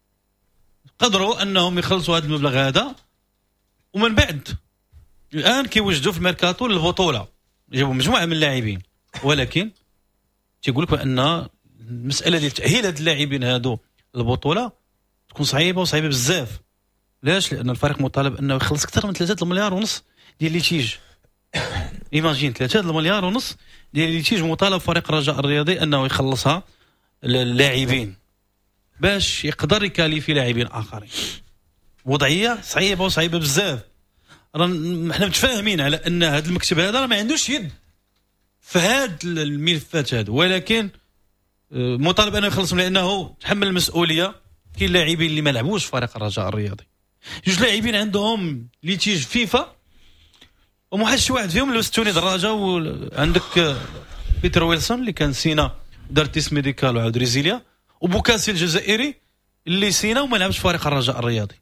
قدروا انهم يخلصوا هذا المبلغ هذا ومن بعد الان كيوجدوا في الميركاتو للبطوله جابوا مجموعه من اللاعبين، ولكن تيقول لك ان المساله ديال تاهيل هاد اللاعبين هادو للبطوله تكون صعيبه وصعيبه بزاف. لاش؟ لان الفريق مطالب انه يخلص اكثر من 3 مليار ونص ديال ليتيج. ايماجين 3 مليار ونص ديال ليتيج مطالب فريق الرجاء الرياضي انه يخلصها للاعبين باش يقدر يكاليفي لاعبين اخرين. وضعيه صعيبه وصعيبه بزاف. احنا متفاهمين على ان هذا المكتب هذا ما عندوش يد في هاد الملفات هادو، ولكن مطالب انه يخلصهم لانه تحمل المسؤوليه. كاين لاعبين اللي ما لعبوش في فريق الرجاء الرياضي، جوج لاعبين عندهم ليتيج فيفا وما حدش واحد فيهم لبستوني دراجه. وعندك بيتر ويلسون اللي كان سينا دار تيست ميديكال وعاود ريزيليا، وبوكاسي الجزائري اللي سينا وما لعبش في فريق الرجاء الرياضي.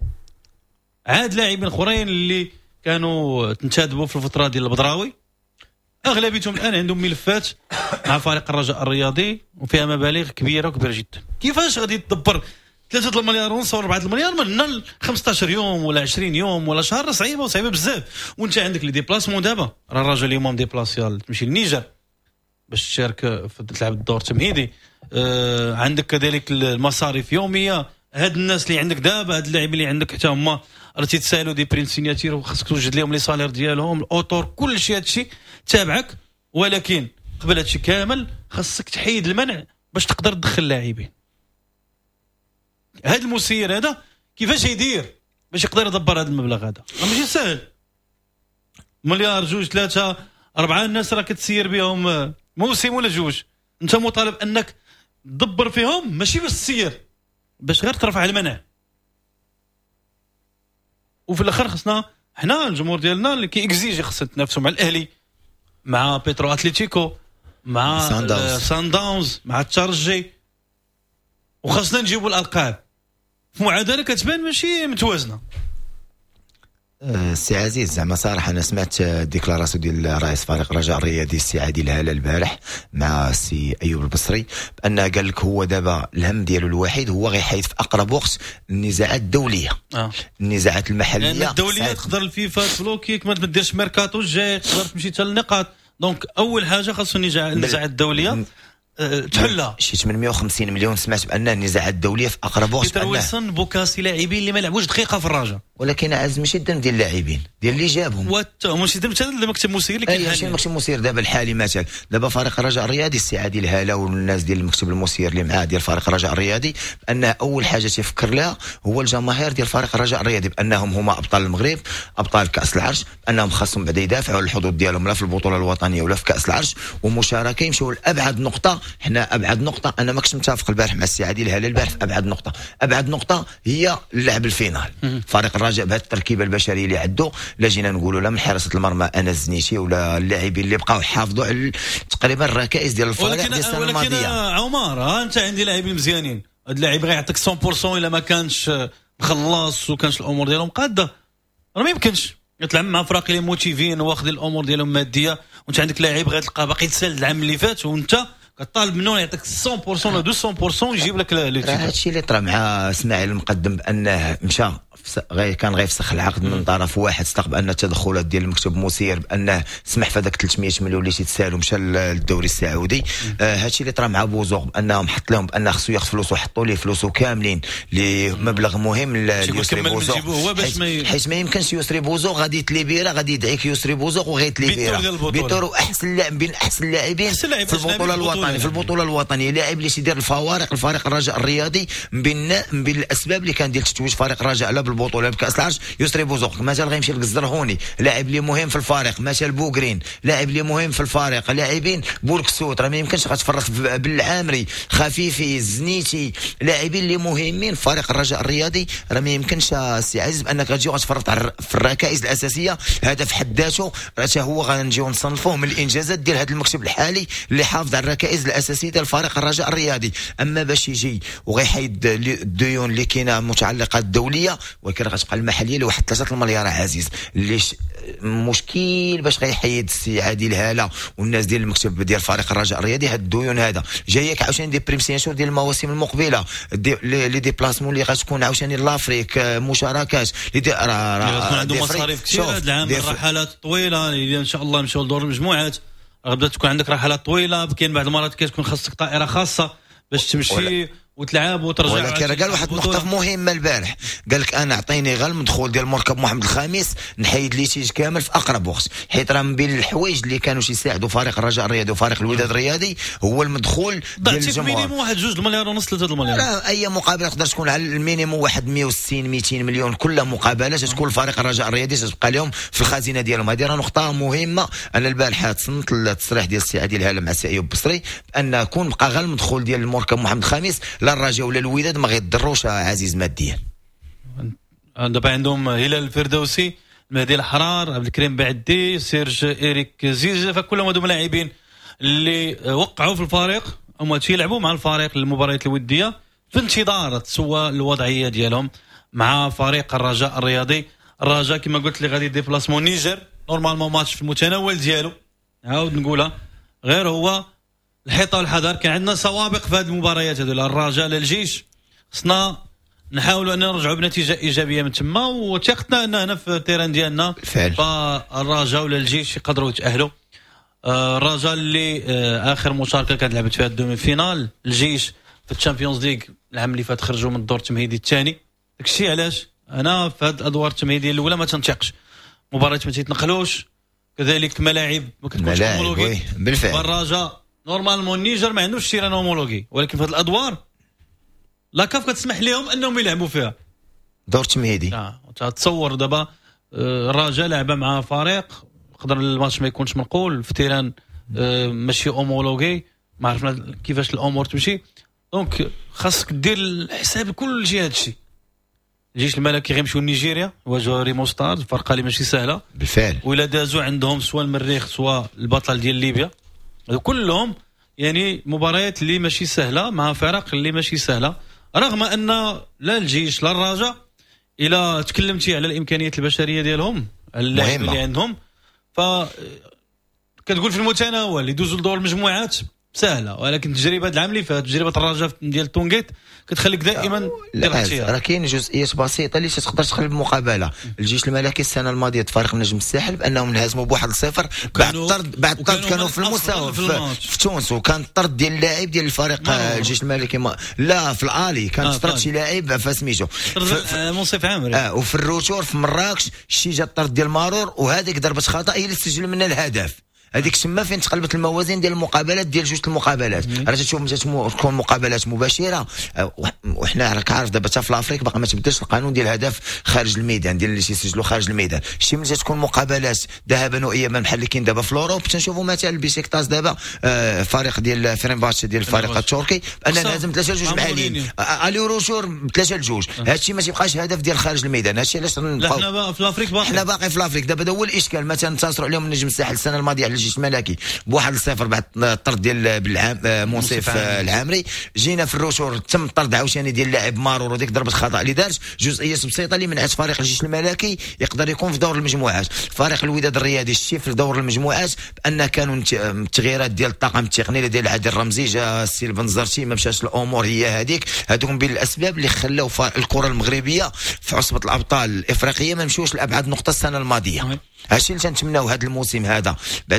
عاد لاعبين اخرين اللي كانوا تنتدبوا في الفتره ديال البدراوي اغلبيتهم الان عندهم ملفات مع فريق الرجاء الرياضي وفيها مبالغ كبيره وكبيره جدا. كيفاش غادي تدبر 3 مليار ونص و 4 مليار من هنا 15 يوم ولا 20 يوم ولا شهر؟ صعيبه وصعيبه بزاف. وانت عندك لي ديبلاسمون دابا، راه الراجل اليوم ديبلاسي تمشي للنيجر باش تشارك في تلعب الدور التمهيدي. عندك كذلك المصاريف يوميه. هاد الناس اللي عندك دابا، هاد اللاعبين اللي عندك حتى هما راه تيتسالوا دي برين سيناتير وخاصك توجد لهم لي صالير ديالهم، الاوتور، كل شيء هادشي تابعك. ولكن قبل هادشي كامل خاصك تحيد المنع باش تقدر تدخل لاعبين. هاد المسير هذا كيفاش يدير باش يقدر يدبر هذا المبلغ هذا؟ ماشي سهل. مليار، 2، 3، 4 الناس راه كتسير بهم موسم ولا 2. انت مطالب انك تدبر فيهم، ماشي باش تسير، باش غير ترفع المنع. وفي الاخر خصنا حنا الجمهور ديالنا اللي كيكزيجي خصنا نتنافسوا مع الاهلي، مع بيترو اتليتيكو، مع سان داونز، مع الترجي، وخاصنا نجيبوا الالقاب في معادله كتبان ماشي متوازنه. سي عزيز، زعما صراحه انا سمعت ديكلاراسيون ديال رئيس فريق الرجاء الرياضي السي عادل الهلال البارح مع السي ايوب البصري، بان قال لك هو دابا الهم ديالو الوحيد هو غيحيد في اقرب وقت النزاعات الدوليه. النزاعات المحليه لان الدوليه تقدر الفيفا تبلوكيك، ما تديرش ميركاتو الجاي، تقدر تمشي حتى للنقاط. دونك اول حاجه خاصو النزاعات الدوليه تحلها. شي 850 مليون سمعت بان النزاعات الدوليه في اقرب وقت. بيتر ويلسون، بوكاسي، لاعبين اللي ما لعبوش دقيقه في الرجاء. ولكن عز ماشي الدم ديال اللاعبين ديال اللي جابهم، ماشي الدم تاع المكتب المسير اللي كاين. ماشي المكتب المسير دابا الحالي. مثلا دابا فريق الرجاء الرياضي السي عادل الهلا والناس ديال المكتب المسير اللي معاه ديال فريق الرجاء الرياضي، بان اول حاجه تيفكر لها هو الجماهير ديال فريق الرجاء الرياضي، بانهم هما ابطال المغرب، ابطال كاس العرش، بانهم خاصهم بعدا يدافعوا على الحظوظ ديالهم لا في البطوله الوطنيه ولا في كاس العرش، ومشاركه يمشيو لابعد نقطه. حنا ابعد نقطه، انا ما كنتش متفق البارح مع السي عادل الهلا البارح في ابعد نقطه هي اللعب الفينال. فريق الرجاء بهذه التركيبه البشريه اللي عنده، لا جينا نقولوا لا من حراسه المرمى انس الزنيشي ولا اللاعبين اللي بقاو حافظوا على تقريبا الركائز ديال الفريق ديال السنه الماضيه. ولكن عمر، انت عندي لاعبين مزيانين، هاد اللاعب غيعطيك 100% الا ما كانش مخلص وكانش الامور ديالهم قاده. راه ما يمكنش تلعب مع فرق اللي موتيفين واخذين الامور ديالهم ماديه، وانت عندك لاعب غتلقى باقي تسال العام اللي فات، وانت كطالب منه يعطيك 100% ولا 200% يجيب لك راه هادشي اللي طرا مع اسماعيل المقدم، بانه مشى كان غيفسخ العقد من طرف واحد، استقبل ان التدخلات ديال المكتب المسير بانه سمح في هذاك 300 مليون اللي تيتسالوا مشى للدوري السعودي. هادشي اللي طرا مع بوزوغ، بانهم حط لهم بان خصو ياخذ فلوسه، حطوا ليه فلوسه كاملين لمبلغ مهم ليسري بوزوغ، حيت ما يمكنش يسري بوزوغ غادي يتليبيرا، غادي يدعيك يسري بوزوغ وغيتليبيرا. بيتورو احسن لاعب بين احسن اللاعبين في البطوله الوطنيه، في البطوله الوطنيه، لاعب اللي تيدير الفوارق لفريق الرجاء الرياضي من بين الاسباب اللي كان ديال تتويج فريق الرجاء لا البطوله بكاس العرش يسري بوزوق، مثلا غيمشي للزرهوني لاعب اللي مهم في الفريق، مثلا بوغرين لاعب اللي مهم في الفريق، لاعبين بوركسوت راه ما يمكنش غتفرط بالعامري، خفيفي، الزنيتي، لاعبين اللي مهمين في فريق الرجاء الرياضي، راه ما يمكنش السي عزيز بانك غتجي غتفرط في الركائز الاساسيه. هذا في حد ذاته راه هو غنجيو نصنفوه من الانجازات ديال هذا المكتب الحالي اللي حافظ على الركائز الاساسيه ديال فريق الرجاء الرياضي. اما باش يجي وغيحيد الديون اللي كاينه متعلقه الدوليه ولكن غتبقى المحليه لواحد 3 المليار عزيز، اللي مشكل باش غيحيد السي عادل هاله والناس ديال المكتب ديال فريق الرجاء الرياضي هاد الديون. هذا جايك عاوتاني دي بريمسيونسور ديال المواسم المقبله، لي ديبلاسمون اللي غتكون عاوتاني لافريك، مشاركات اللي عندهم مصاريف كثير هذا العام، رحلات طويله اللي ان شاء الله نمشيو لدور المجموعات، غتبدا تكون عندك رحلات طويله، كاين بعض المرات كتكون خاصك طائره خاصه باش تمشي وتلعب وترجع. ولكن قال واحد النقطه مهمه البارح، قال لك انا اعطيني غير المدخول ديال مركب محمد الخامس نحيد لي تيج كامل في اقرب وقت، حيت راه من بين الحوايج اللي كانوا يساعدوا فريق الرجاء الرياضي وفريق الوداد الرياضي هو المدخول ديال الجمهور. مينيموم واحد 2 مليار ونص 3 المليار. اي مقابله تقدر تكون على المينيموم واحد 160 200 مليون كل مقابله تكون الفريق الرجاء الرياضي تبقى لهم في الخزينه ديالهم. هذه راه نقطه مهمه. انا البارحه تصنت التصريح ديال السي عادل هاله مع السي ايوب بصري بان يكون بقى غير المدخول ديال المركب محمد الخامس، لا الرجاء ولا الوداد ما غيضروش عزيز ماديا. دابا عندهم هلال الفردوسي، مهدي الحرار، عبد الكريم بعدي، سيرج إيريك زيزة، فكلهم هذوما لاعبين اللي وقعوا في الفريق هما تيلعبوا مع الفريق المباريات الوديه في انتظار تسوى الوضعيه ديالهم مع فريق الرجاء الرياضي. الرجاء كما قلت لي غادي ديبلاسمون نيجر، نورمالمون ماتش في المتناول ديالو، عاود نقولها غير هو الحيطه والحذر. كان عندنا سوابق في هذه المباريات هذو، الرجاء للجيش، خصنا نحاولوا ان نرجعوا بنتيجه ايجابيه من تما، وثقتنا ان هنا في التيران ديالنا فالرجاء ولا الجيش يقدروا يتاهلوا. الرجاء اللي اخر مشاركه كانت لعبت فيها الدومي فينال، الجيش في الشامبيونز ليغ العام اللي فات خرجوا من الدور التمهيدي الثاني. داكشي علاش انا في هذه الادوار التمهيديه الاولى ما تنثقش، مباريات ما تيتنقلوش، كذلك ملاعب ما كتكونش هومولوجي. بالفعل الرجاء نورمالمون النيجر ما عندوش تيران هومولوجي، ولكن في هذه الادوار لا كاف كتسمح لهم انهم يلعبوا فيها دور تمهيدي. تصور دابا الرجاء لعبه مع فريق يقدر الماتش ما يكونش منقول في تيران ماشي هومولوجي، ما عرفنا كيفاش الامور تمشي. دونك خاصك دير الحساب لكل شيء. هذا الشيء الجيش الملكي غيمشيو لنيجيريا يواجهوا ريمو ستارز، فرقه اللي ماشي سهله بالفعل، ولا دازوا عندهم سواء المريخ سواء البطل ديال ليبيا، كلهم يعني مباريات اللي ماشي سهله مع فرق اللي ماشي سهله. رغم ان لا الجيش لا الرجاء الى تكلمتي على الامكانيات البشريه ديالهم اللاعبين اللي عندهم، ف كتقول في المتناول يدوزوا لدور المجموعات سهله، ولكن تجربه العام اللي فات تجربه الرجاء ديال تونغيت كتخليك دائما راه كاين جزئيات بسيطه اللي تقدر تقلب مقابله. الجيش الملكي السنه الماضيه فريق نجم الساحل بانهم انهزموا ب1-0 بعد طرد كانوا في المستوى في تونس، وكان طرد ديال اللاعب ديال الفريق الجيش الملكي لا في الالي كان طرد شي لاعب فسميتو منصف عامري وفي الروتور في مراكش شي جا الطرد ديال مارور، وهذيك ضربه خطا هي اللي سجل منها الهدف. هذيك تما فين تقلبت الموازين ديال المقابلات ديال جوج المقابلات. راه تشوف تكون مقابلات مباشره، وحنا راك عارف دابا حتى في الافريق باقي ما تبدلش القانون ديال الهدف خارج الميدان ديال اللي تيسجلوا خارج الميدان. شي ملي تكون مقابلات ذهابا وايابا بحال اللي كاين دابا في الاوروب، تنشوفوا مثلا بيسيكتاس دابا فريق ديال فيرنباتش ديال الفريق التركي بان هزم 3-2 بعالين الي روشور 3-2. هادشي ما تيبقاش هدف ديال خارج الميدان. هادشي علاش حنا في الافريق حنا باقي في الافريق. دابا هو الاشكال مثلا انتصروا عليهم النجم الساحل السنه الماضيه الجيش الملكي ب1-0 بعد الطرد ديال منصف العامري. جينا في الروشور تم الطرد عاوتاني ديال اللاعب مارور، وديك ضربه خطا اللي دارت. جزئيات بسيطه اللي منعت فريق الجيش الملكي يقدر يكون في دور المجموعات. فريق الوداد الرياضي الشي في دور المجموعات بان كانوا التغييرات ديال الطاقم التقني ديال عادل الرمزي، جا السي بنزرتي ما مشاش الامور هي هذيك. هذوك بين الاسباب اللي خلاو الكره المغربيه في عصبه الابطال الافريقيه ما مشوش لابعد نقطه السنه الماضيه. هادشي اللي تنتمناو هذا الموسم هذا بعد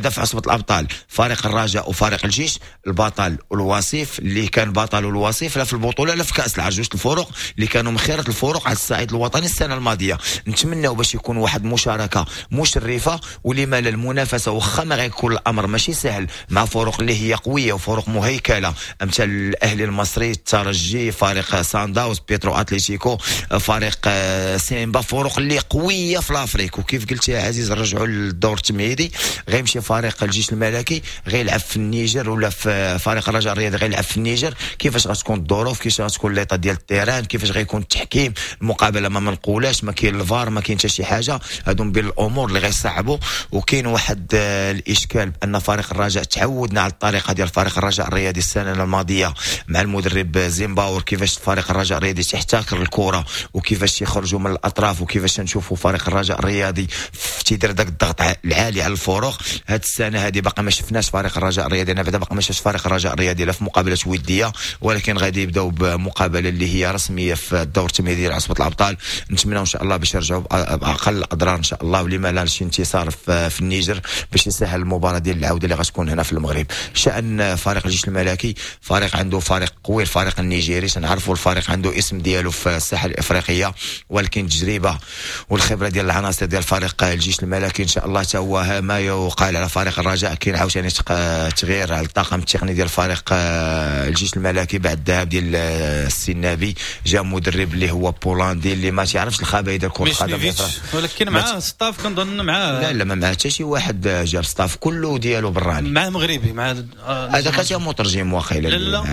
عندنا في عصبة الأبطال فريق الرجاء وفريق الجيش، البطل والوصيف اللي كان بطل والوصيف لا في البطولة لا في كأس العرش، جوج الفروق اللي كانوا من خيرة الفروق على الصعيد الوطني السنة الماضية. نتمنوا باش يكون واحد مشاركة مشرفة، ولما لا المنافسة واخا ما غيكون الأمر ماشي سهل مع فروق اللي هي قوية وفروق مهيكلة امثال الأهلي المصري، الترجي، فريق سانداوز، بيترو أتليتيكو، فريق سيمبا، فروق اللي قوية في الأفريق. وكيف قلت يا عزيز رجعوا للدور التمهيدي، غيمشي فريق الجيش الملكي غيلعب في النيجر، ولا في فريق الرجاء الرياضي غيلعب في النيجر. كيفاش غتكون الظروف، كيفاش غتكون ليطا ديال التيران، كيفاش غيكون التحكيم، المقابله ما منقولاش، ما كاين الفار، ما كاين حتى شي حاجه. هادو من بين الامور اللي غيصعبوا. وكاين واحد الاشكال بان فريق الرجاء تعودنا على الطريقه ديال فريق الرجاء الرياضي السنه الماضيه مع المدرب زيمباور، كيفاش فريق الرجاء الرياضي تحتكر الكره وكيفاش يخرجوا من الاطراف، وكيفاش نشوفوا فريق الرجاء الرياضي تيدير داك الضغط العالي على الفروق. هاد السنه هذه باقي ما شفناش فريق الرجاء الرياضي، انا بعدا باقي ما شفتش فريق الرجاء الرياضي لا في مقابلات وديه، ولكن غادي يبداو بمقابله اللي هي رسميه في الدور التمهيدي لعصبة الابطال. نتمنوا ان شاء الله باش يرجعوا باقل الاضرار ان شاء الله، ولما لا شي انتصار في النيجر باش يسهل المباراه ديال العوده اللي غتكون هنا في المغرب. شان فريق الجيش الملكي فريق عنده فريق قوي، الفريق النيجيري تنعرفوا الفريق عنده اسم ديالو في الساحه الافريقيه، ولكن التجربه والخبره ديال العناصر ديال فريق الجيش الملكي ان شاء الله تا هو ما يقال على فريق الرجاء. كاين عاوتاني تغيير على الطاقم التقني ديال فريق الجيش الملكي بعد الذهاب ديال السنابي، جا مدرب اللي هو بولندي اللي ما تعرفش الخبايا ديال كره القدم، ولكن معاه ستاف كنظن معاه لا ما معاه حتى شي واحد جا ستاف كله ديالو براني، مع مغربي مع هذاك كان مترجم واخيلا.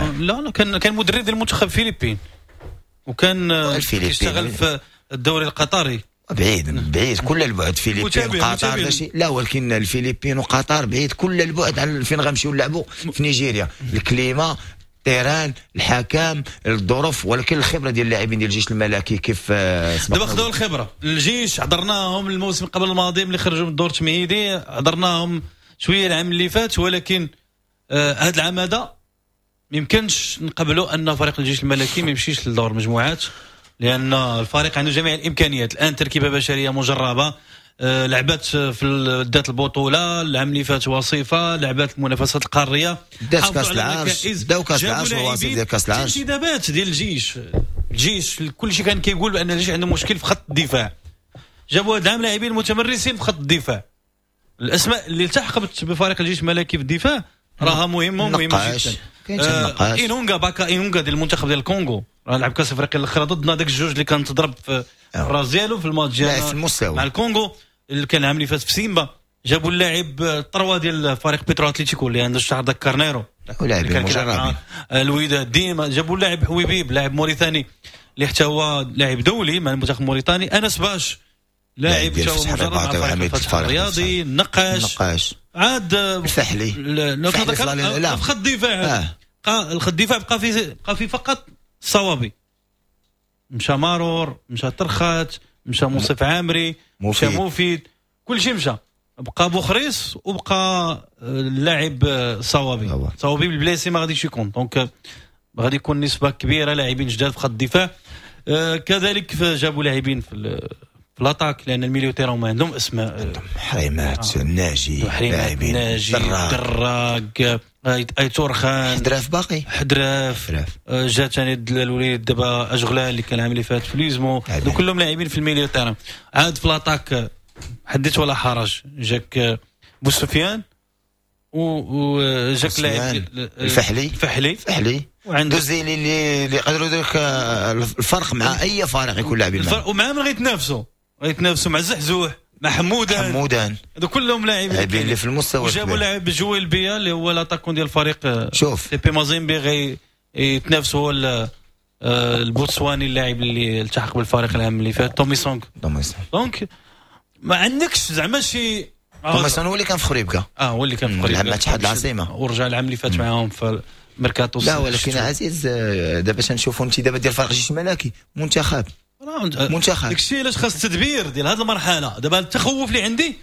لا كان مدرب ديال المنتخب الفلبين، وكان يشتغل في الدوري القطري. بعيد كل البعد، فيليبين قطر ماشي لا، ولكن الفلبين وقطر بعيد كل البعد على فين غنمشيو نلعبوا في نيجيريا. الكليمه، التيران، الحكام، الظروف، ولكن الخبره ديال اللاعبين ديال الجيش الملكي كيف دابا خداو الخبره. الجيش حضرناهم الموسم قبل الماضي ملي خرجوا من الدور التمهيدي، حضرناهم شويه العام اللي فات، ولكن هذا العام هذا ميمكنش نقبلوا ان فريق الجيش الملكي ما يمشيش لدور المجموعات، لان الفريق عنده جميع الامكانيات. الان تركيبه بشريه مجربه، لعبات في ذات البطوله العام اللي فات وصيفه، لعبات المنافسات القاريه، دات كاس العرش، داو كاس العرش ووصيف ديال كاس العرش، انتدابات ديال الجيش كل شيء كان كيقول بان الجيش عنده مشكل في خط الدفاع. جابوا هذا العام لاعبين متمرسين في خط الدفاع. الاسماء اللي التحقت بفريق الجيش الملكي في الدفاع راها مهمه جدا. إينونغا ديال المنتخب ديال الكونغو راه لعب كاس افريقيا الاخيره ضدنا، داك الجوج اللي كان تضرب في برازيل في الماتش مع الكونغو اللي كان العام اللي فات في سيمبا. جابوا اللاعب الطروا ديال فريق بيترو اتليتيكو اللي عنده الشعر داك كارنيرو، لاعب مجرب. الوداد ديما جابوا اللاعب حويبيب لاعب موريتاني اللي حتى هو لاعب دولي مع المنتخب الموريتاني. انس باش لاعب حتى هو مجرب مع فريق الرياضي. نقاش عاد الفحلي في خط الدفاع. الخط الدفاع بقى في فقط صوابي. مشى مارور، مشى ترخات، مشى مصطفى عامري، مشى مفيد، كل شيء مشى. بقى بوخريس وبقى اللاعب صوابي بالبلاسي ما غاديش يكون. دونك غادي يكون نسبه كبيره لاعبين جداد في خط الدفاع. كذلك جابوا لاعبين في لاطاك، لان الميليو تيرون ما عندهم اسماء. حريمات، ناجي، لاعبين دراك، ايتور خان، حدراف جات ثاني الوليد دابا اجغلال اللي كان العام اللي فات في ليزمو، كلهم لاعبين في الميليو تيرون. عاد في لاطاك حديث ولا حرج، جاك بوسفيان وجاك لاعب الفحلي وعنده الزيلي اللي قدروا ذاك الفرق مع اي فريق يكون لاعبين معاه، ومعهم غيتنافسوا مع الزحزوح، مع حمودان هذو كلهم لاعبين اللي في المستوى. وجابوا لاعب جويل بيا اللي هو لاطاكون ديال الفريق تي بي مازيمبي يتنافسوا البوتسواني اللاعب اللي التحق بالفريق العام اللي فات تومي سونغ. دونك ما عندكش زعما شي تومي هو اللي كان في خريبكا، هو اللي كان في خريبكا مع اتحاد العاصمه، ورجع العام اللي فات معاهم في ميركاتو. لا ولكن عزيز دابا تنشوفوا انتدابات ديال فريق الجيش الملكي منتخب داكشي علاش خاص التدبير ديال هذه المرحله. دابا التخوف اللي عندي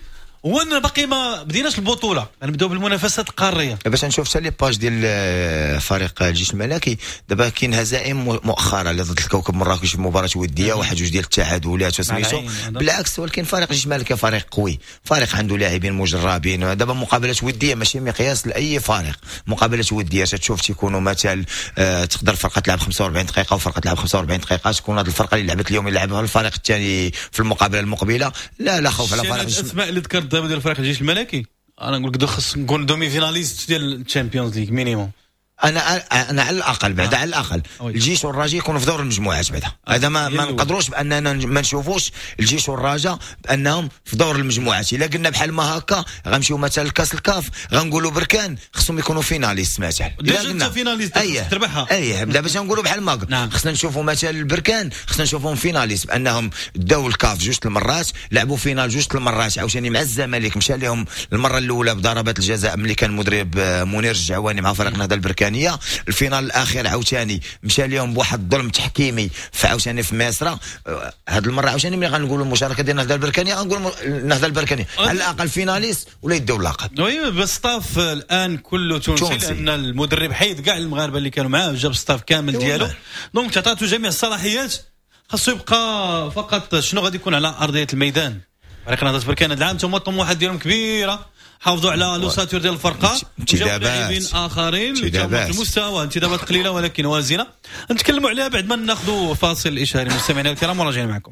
وين باقي ما بديناش البطوله، غنبداو بالمنافسات القاريه باش نشوف حتى لي باج ديال فريق الجيش الملكي. دابا كاين هزائم مؤخرا اللي ضد الكوكب مراكش في مباراه وديه، واحد جوج ديال التعادلات وسميتو بالعكس. ولكن فريق الجيش الملكي فريق قوي، فريق عنده لاعبين مجربين. دابا مقابلات وديه ماشي مقياس لاي فريق، مقابلات وديه تشوف تيكونوا مثلا تقدر الفرقه تلعب 45 دقيقه وفرقه تلعب 45 دقيقه، تكون هذه الفرقه اللي لعبت اليوم يلعبها الفريق الثاني في المقابله المقبله. لا خوف على فريق الاسماء اللي ذكرت دابا ديال فريق الجيش الملكي. انا نقول لك خص نكون دومي فيناليست ديال الشامبيونز ليغ مينيموم. انا على الاقل بعد على الاقل الجيش والرجاء يكونوا في دور المجموعات بعدا. هذا ما نقدروش باننا ما نشوفوش الجيش والرجاء بانهم في دور المجموعات. الا قلنا بحال ما هكا غنمشيو مثلا لكاس الكاف غنقولوا بركان خصهم يكونوا فيناليست مثلا. الا قلنا فيناليست تربحها دابا باش نقولوا بحال ما هكا خصنا نشوفوا مثلا البركان خصنا نشوفوهم فيناليست بانهم داو الكاف جوج المرات، لعبوا فينال جوج المرات عاوتاني مع الزمالك. مشى لهم المره الاولى بضربات الجزاء ملي كان مدرب منير الجعواني مع فريق نهضه البركان. الفينال الاخير عاوتاني مشى لهم بواحد الظلم تحكيمي عاوتاني في مصر. هذه المره عاوتاني ملي غنقولوا المشاركه ديال نهضه البركانيه غنقولوا نهضه البركانيه على الاقل فيناليست ولا يديو اللقب. وي بس ستاف الان كله تونسي لان المدرب حيد كاع المغاربه اللي كانوا معاه، جاب ستاف كامل ديالو، دونك تعطاتو جميع الصلاحيات. خاصو يبقى فقط شنو غادي يكون على ارضيه الميدان. فريق نهضه البركان هذا العام هما الطموحات ديالهم كبيره، حافظوا على لوساتور ديال الفرقه، جابوا لاعبين اخرين اللي كانوا في المستوى، انتدابات قليله ولكن وازنه. نتكلموا عليها بعد ما ناخذوا فاصل اشاري. مستمعينا الكرام وراجعين معكم.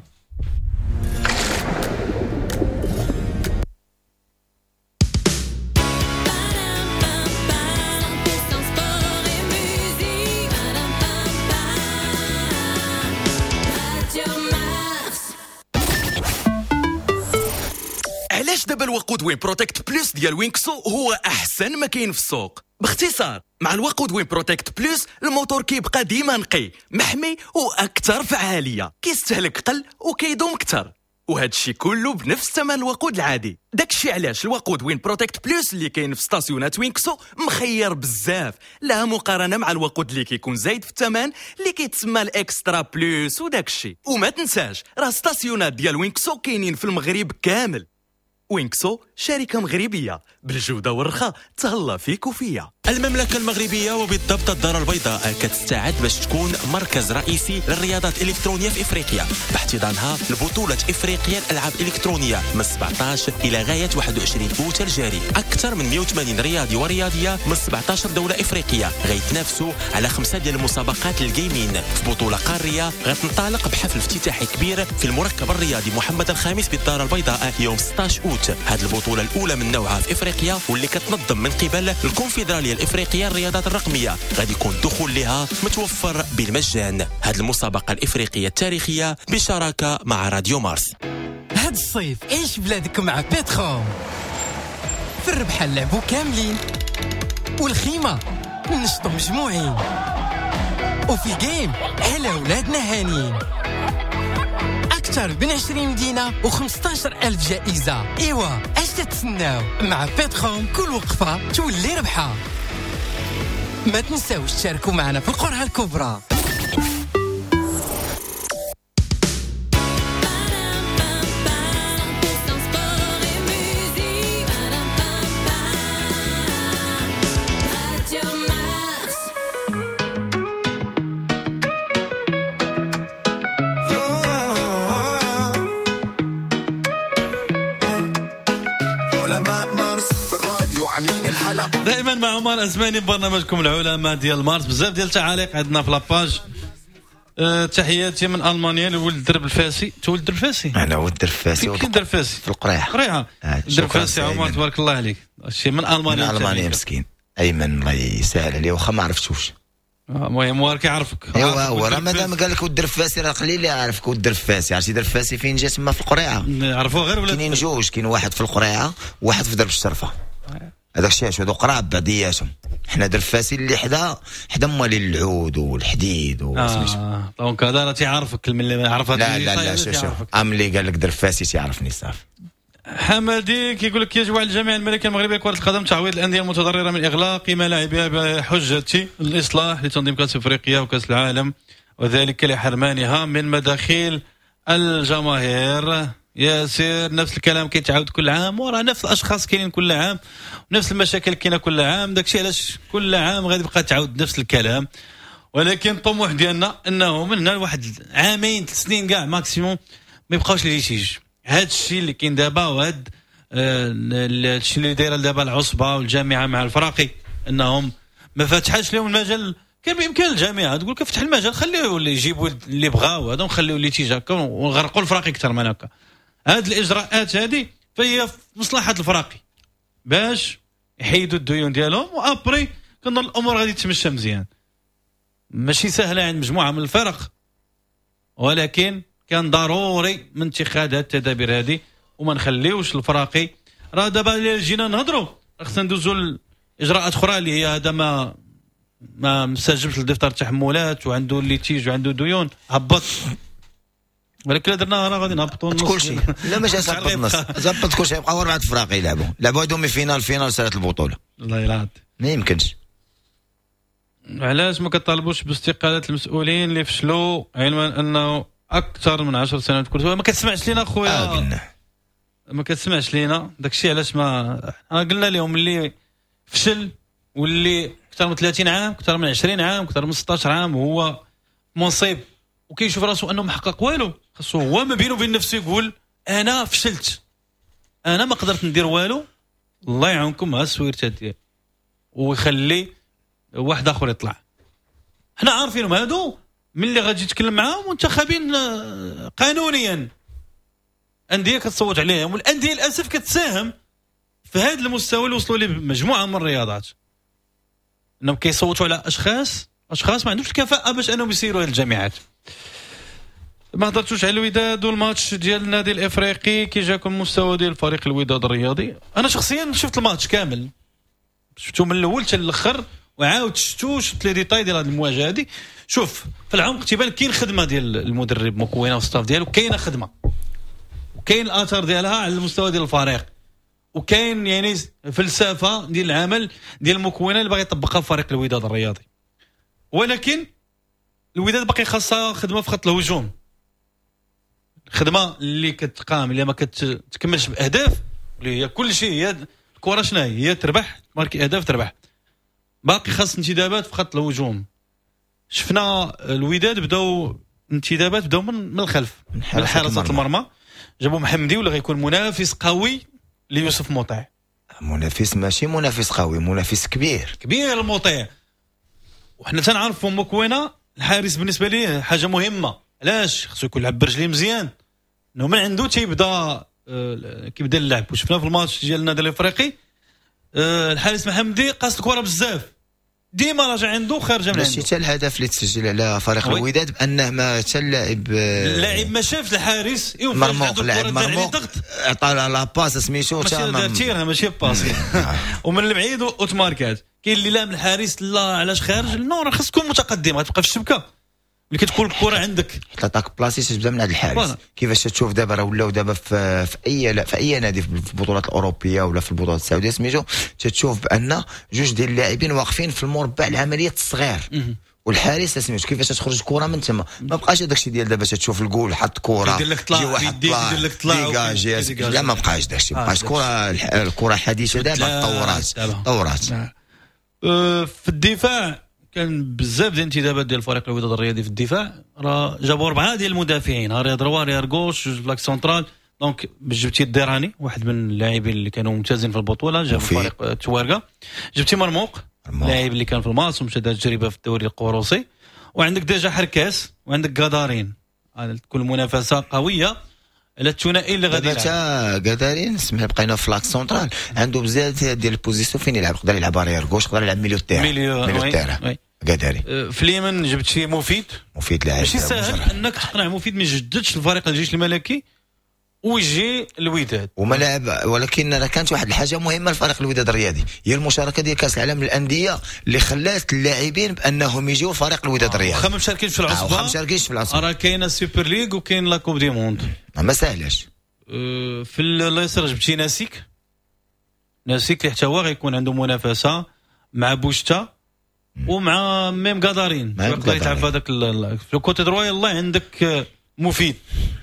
علاش دابا الوقود وين بروتكت بلس ديال وينكسو هو احسن ما كاين في السوق؟ باختصار مع الوقود وين بروتكت بلس الموتور كيبقى ديما نقي محمي واكثر فعاليه، كيستهلك قل وكيدوم اكثر، وهذا الشيء كله بنفس ثمن الوقود العادي. داكشي علاش الوقود وين بروتكت بلس اللي كاين في ستاسيونات وينكسو مخير بزاف، لا مقارنه مع الوقود اللي كيكون زايد في الثمن اللي كيتسمى الاكسترا بلس وداكشي. وما تنساش راه ستاسيونات ديال وينكسو كاينين في المغرب كامل. وينكسو شركة مغربية بالجودة والرخاء، تهلا فيك وفيا. المملكة المغربية وبالضبط الدار البيضاء كتستعد باش تكون مركز رئيسي للرياضات الإلكترونية في إفريقيا باحتضانها لبطولة إفريقيا الألعاب الإلكترونية من 17 إلى غاية 21 أوت الجاري. أكثر من 180 رياضي ورياضية من 17 دولة إفريقية غيتنافسوا على 5 ديال المسابقات الجيمين في بطولة قارية غتنطلق بحفل افتتاحي كبير في المركب الرياضي محمد الخامس بالدار البيضاء يوم 16 أوت. هذه البطولة الأولى من نوعها في إفريقيا واللي كتنظم من قبل الكونفدرالية الإفريقية الرياضات الرقمية، غادي يكون الدخول لها متوفر بالمجان. هذه المسابقة الإفريقية التاريخية بشراكة مع راديو مارس. هذا الصيف عيش بلادك مع بيتخوم. في الربحة نلعبوا كاملين والخيمة نشطوا مجموعين، وفي الجيم على ولادنا هانيين. أكثر من 20 مدينة و15,000 جائزة. إيوا اش تتسناو؟ مع بيتخوم كل وقفة تولي ربحة. ما تنساوش تشاركوا معنا في القرعة الكبرى. دائما مع عمر أزماني ببرنامجكم العلماء ديال مارس. بزاف ديال التعاليق عندنا في لاباج. تحياتي من المانيا لولد الدرب الفاسي. تولد الدرب الفاسي؟ انا ولد الدرب الفاسي. فين الدرب الفاسي؟ في القريعه. الدرب الفاسي عمر تبارك الله عليك. شي من المانيا. من المانيا مسكين ايمن الله يسهل عليه واخا ما عرفتوش. المهم هو كيعرفك. ايوا هو راه مادام قال لك ولد الدرب الفاسي راه قليل اللي يعرفك ولد الدرب الفاسي. عرفتي الدرب الفاسي فين جا؟ تما في القريعه. عرفوه غير ولا كاينين جوج، كاين واحد في القريعه وواحد في درب الشرفه. هذاك الشيء هادو قراب بعضياتهم. حنا درب فاسي اللي حدا مالي العود والحديد وسميتو. دونك هذا راه تيعرفك اللي ما يعرفها. لا شوف اللي قال لك درب فاسي تيعرفني صافي. حمدي كيقول لك يجب على الجميع الملكيه المغربيه لكره القدم تعويض الانديه المتضرره من اغلاق ملاعبها بحجه الاصلاح لتنظيم كاس افريقيا وكاس العالم وذلك لحرمانها من مداخيل الجماهير. ياسر نفس الكلام كيتعاود كل عام، وراه نفس الاشخاص كاينين كل عام، ونفس المشاكل كاينه كل عام. داكشي علاش كل عام غادي يبقى تعاود نفس الكلام. ولكن الطموح ديالنا انه من هنا لواحد عامين 3 سنين كاع ماكسيموم ما يبقاوش ليتيج. هذا الشيء اللي كاين دابا، وهذا الشيء اللي دايره دابا العصبه والجامعه مع الفراقي، انهم ما فتحاش لهم المجال. كان بامكان الجامعه تقول لك فتح المجال، خليو اللي يجيبوا اللي بغاو هذا، ونخليو الليتيج هكا ونغرقوا الفراقي اكثر من هكا. هاد الاجراءات هذه فهي في مصلحه الفراقي باش يحيدوا الديون ديالهم، وابري كنظن الامور غادي تمشى مزيان. ماشي سهله عند مجموعه من الفرق، ولكن كان ضروري من اتخاذ هذه التدابير هذه، وما نخليوش الفراقي. راه دابا اللي جينا نهضروا خصنا ندوزوا الاجراءات اخرى اللي هي هذا ما مستجبش لدفتر التحملات وعنده الليتيج وعنده ديون هبط. ولكن درنا راه غادي نهبطوا كلشي. لا ماشي هبط النص، هبط كلشي. يبقاو 4 فراقي يلعبوا دومي فينال سالت البطوله. الله يلعن، ما يمكنش. علاش ما كطالبوش باستقاله المسؤولين اللي فشلوا، علما انه اكثر من 10 سنوات كنت ما كتسمعش لينا خويا؟ ما كتسمعش لينا. داكشي علاش ما قلنا لهم اللي فشل واللي اكثر من 30 عام، اكثر من 20 عام، اكثر من 16 عام وهو منصب وكيشوف راسو انه ما حقق والو، خاصو هو ما بينه وبين نفسه يقول انا فشلت، انا ما قدرت ندير والو، الله يعاونكم ها السويرتات ديالي، ويخلي واحد اخر يطلع. حنا عارفينهم هادو ملي غادي تتكلم معاهم منتخبين قانونيا، انديه كتصوت عليهم، والانديه للاسف كتساهم في هذا المستوى اللي وصلوا ليه مجموعه من الرياضات، انهم كيصوتوا على اشخاص ما عندهمش الكفاءه باش انهم يسيروا هذه الجامعات. ما هضرتوش على الوداد والماتش ديال النادي الافريقي، كي جاكم المستوى ديال فريق الوداد الرياضي؟ انا شخصيا شفت الماتش كامل، شفتو من الاول حتى الاخر، وعاود شفت لي ديتاي ديال هذه المواجهه هذه. شوف في العمق تيبان كاين خدمه ديال المدرب مكونه والستاف ديالو، كاينه خدمه وكاين الاثر ديالها على المستوى ديال الفريق، وكاين يعني فلسفه ديال العمل ديال المكونه اللي باغي يطبقها فريق الوداد الرياضي. ولكن الوداد باقي خاصها خدمه في خط الهجوم، خدمه اللي كتقام اللي ما كتكملش باهداف، اللي هي كل شيء هي الكره. شنو هي تربح ماركي اهداف تربح. باقي خاص انتدابات في خط الهجوم. شفنا الوداد بداو انتدابات بداو من الخلف، من حارسة المرمى. جابوا محمدي ولا غيكون منافس قوي ليوسف مطيع. منافس ماشي منافس قوي، منافس كبير المطيع. وحنا تنعرفوا مكونه الحارس بالنسبه ليه حاجه مهمه. علاش؟ خصو يكون لعب برجليه مزيان، انه من عنده تيبدا كيبدا اللعب. وشفنا في الماتش ديال النادي الافريقي الحارس محمدي قاص الكره بزاف، ديما راجع عنده خارجه من عنده. ماشي حتى الهدف اللي تسجل على فريق الوداد بانه ما حتى اللاعب ما شافش الحارس مرموق، لاعب مرموق عطى لا باس سميتو تاع ماشي باس ومن البعيد وتماركات. كاين اللي لا من الحارس لا علاش خارج، راه خاص تكون متقدم، غتبقى في الشبكه اللي كتكون الكره عندك. حتى طاك بلاصي تبدا من عند الحارس. كيفاش تشوف دابا راه ولاو دابا في اي نادي في البطولات الاوروبيه ولا في البطولات السعوديه سميتو، تشوف بان جوج ديال اللاعبين واقفين في المربع العمليه الصغير، والحارس سميتو كيفاش تخرج الكره من تما. ما بقاش هذاك الشيء ديال دابا تشوف الجول حط كره يجي واحد طلع لا ما بقاش داك الشيء. بقاش الكره حديثه دابا تطورات. في الدفاع كان بزاف ديال الانتدابات ديال الفريق الوداد الرياضي في الدفاع. راه جابوا 4 ديال المدافعين، رياض روار، رياض غوش، بلاك سنترال. دونك جبتي الديراني واحد من اللاعبين اللي كانوا ممتازين في البطوله، جاب فريق توارقه. جبتي مرموق لاعب اللي كان في الماس ومشى دار تجربه في الدوري القروصي. وعندك ديجا حركاس وعندك قدارين. كل منافسه قويه على الثنائي اللي غادي يلعب. قدارين سمح بقينا في لاك سنترال، عنده بزاف ديال البوزيسيون فين يلعب. يقدر يلعب رياض غوش، يقدر يلعب ميليو تيرا قداري. في اليمن جبت شي مفيد لاعب. ماشي سهل انك تقنع مفيد ما يجددش الفريق الجيش الملكي ويجي الوداد وملاعب. ولكن راه كانت واحد الحاجه مهمه لفريق الوداد الرياضي، هي المشاركه ديال كاس العالم للانديه اللي خلات اللاعبين بانهم يجيو فريق الوداد الرياضي. واخا ما مشاركينش في العصبه، راه كاينه السوبر ليغ وكاين لا كوب دي موند، ما ساهلاش. في اليسار جبتي ناسيك اللي حتى هو غيكون عنده منافسه مع بوشتا ومع ميم قدارين. يقدر يتعب هذاك في الكوتي دروا. يلاه عندك مفيد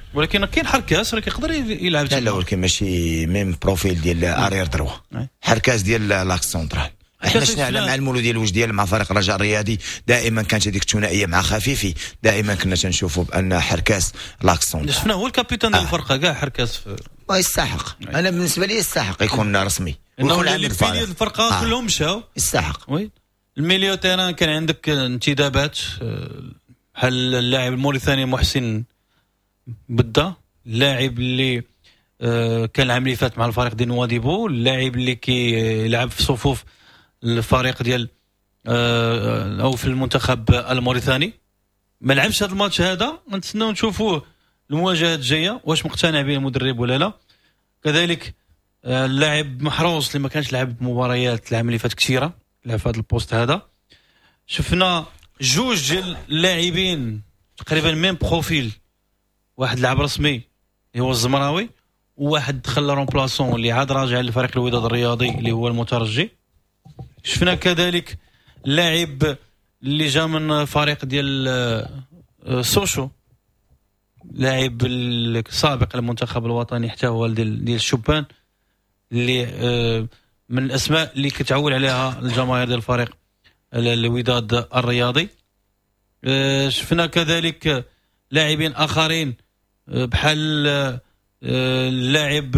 ولكن كاين حركاس راه كيقدر يلعب. لا ولكن ماشي ميم بروفيل ديال ارير دروا، حركاس ديال لاكس سونترال. احنا شفنا على مع المولود ديال الوجديال مع فريق الرجاء الرياضي دائما كانت هذيك الثنائيه مع خفيفي، دائما كنا تنشوفوا بان حركاس لاكس سونترال. شفنا هو الكابيتان ديال الفرقه كاع حركاس يستحق. انا بالنسبه لي يستحق يكون رسمي، انه اللي ديال الفرقه كلهم مشاو. يستحق. وي الميليو تيران كان عندك انتدابات بحال اللاعب الموريتاني محسن بدا، اللاعب اللي كان العام اللي فات مع الفريق ديال نواديبو، اللاعب اللي كيلعب في صفوف الفريق ديال او في المنتخب الموريتاني. ما لعبش هذا الماتش هذا، نتسناو نشوفوه المواجهات الجايه واش مقتنع به المدرب ولا لا. كذلك اللاعب محروس اللي ما كانش لعب مباريات العام اللي فات كثيره، لعب في هذا البوست هذا. شفنا جوج ديال اللاعبين تقريبا ميم بروفيل، واحد لعب رسمي اللي هو الزمراوي، وواحد دخل رومبلاسون اللي عاد راجع لفريق الوداد الرياضي اللي هو المترجي. شفنا كذلك لاعب اللي جا من فريق ديال سوشو، لاعب السابق للمنتخب الوطني حتى هو ديال الشبان، اللي من الاسماء اللي كتعول عليها الجماهير ديال الفريق الوداد الرياضي. شفنا كذلك لاعبين اخرين بحال اللاعب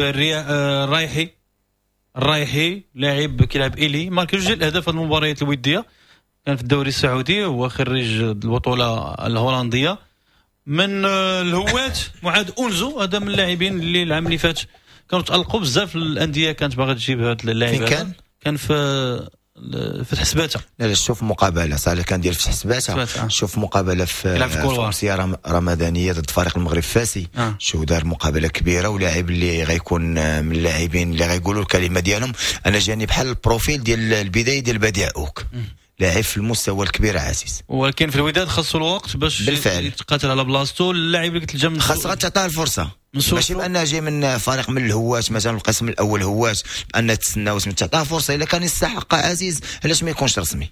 الرايحي لاعب كيلعب إيلي، مارك جوج الاهداف في المباريات الوديه، كان في الدوري السعودي، هو خريج البطوله الهولنديه. من الهوات معاد اونزو، هذا من اللاعبين اللي العام اللي فات كانوا تألقوا بزاف الانديه كانت باغا تجيب هذا اللاعب. كان في فتح سباته. لا شوف مقابله صالح كان ديال فتح سباته. شوف مقابله في فرنسيه رمضانيه ضد فريق المغرب فاسي. شو دار مقابله كبيره، ولاعب اللي غيكون من اللاعبين اللي غيقولوا الكلمه ديالهم. انا جاني بحال البروفيل ديال البدايه ديال بديع اوك، لاعب في المستوى الكبير عزيز، ولكن في الوداد خاصو الوقت باش يتقاتل على بلاصتو. اللاعب اللي قلت الجم خاصها تعطيه الفرصه، ماشي بان جاي من فريق من الهوات مثلا القسم الاول هوات ان تسناو تعطيه فرصه. الا كان يستحق عزيز علاش ما يكونش رسمي.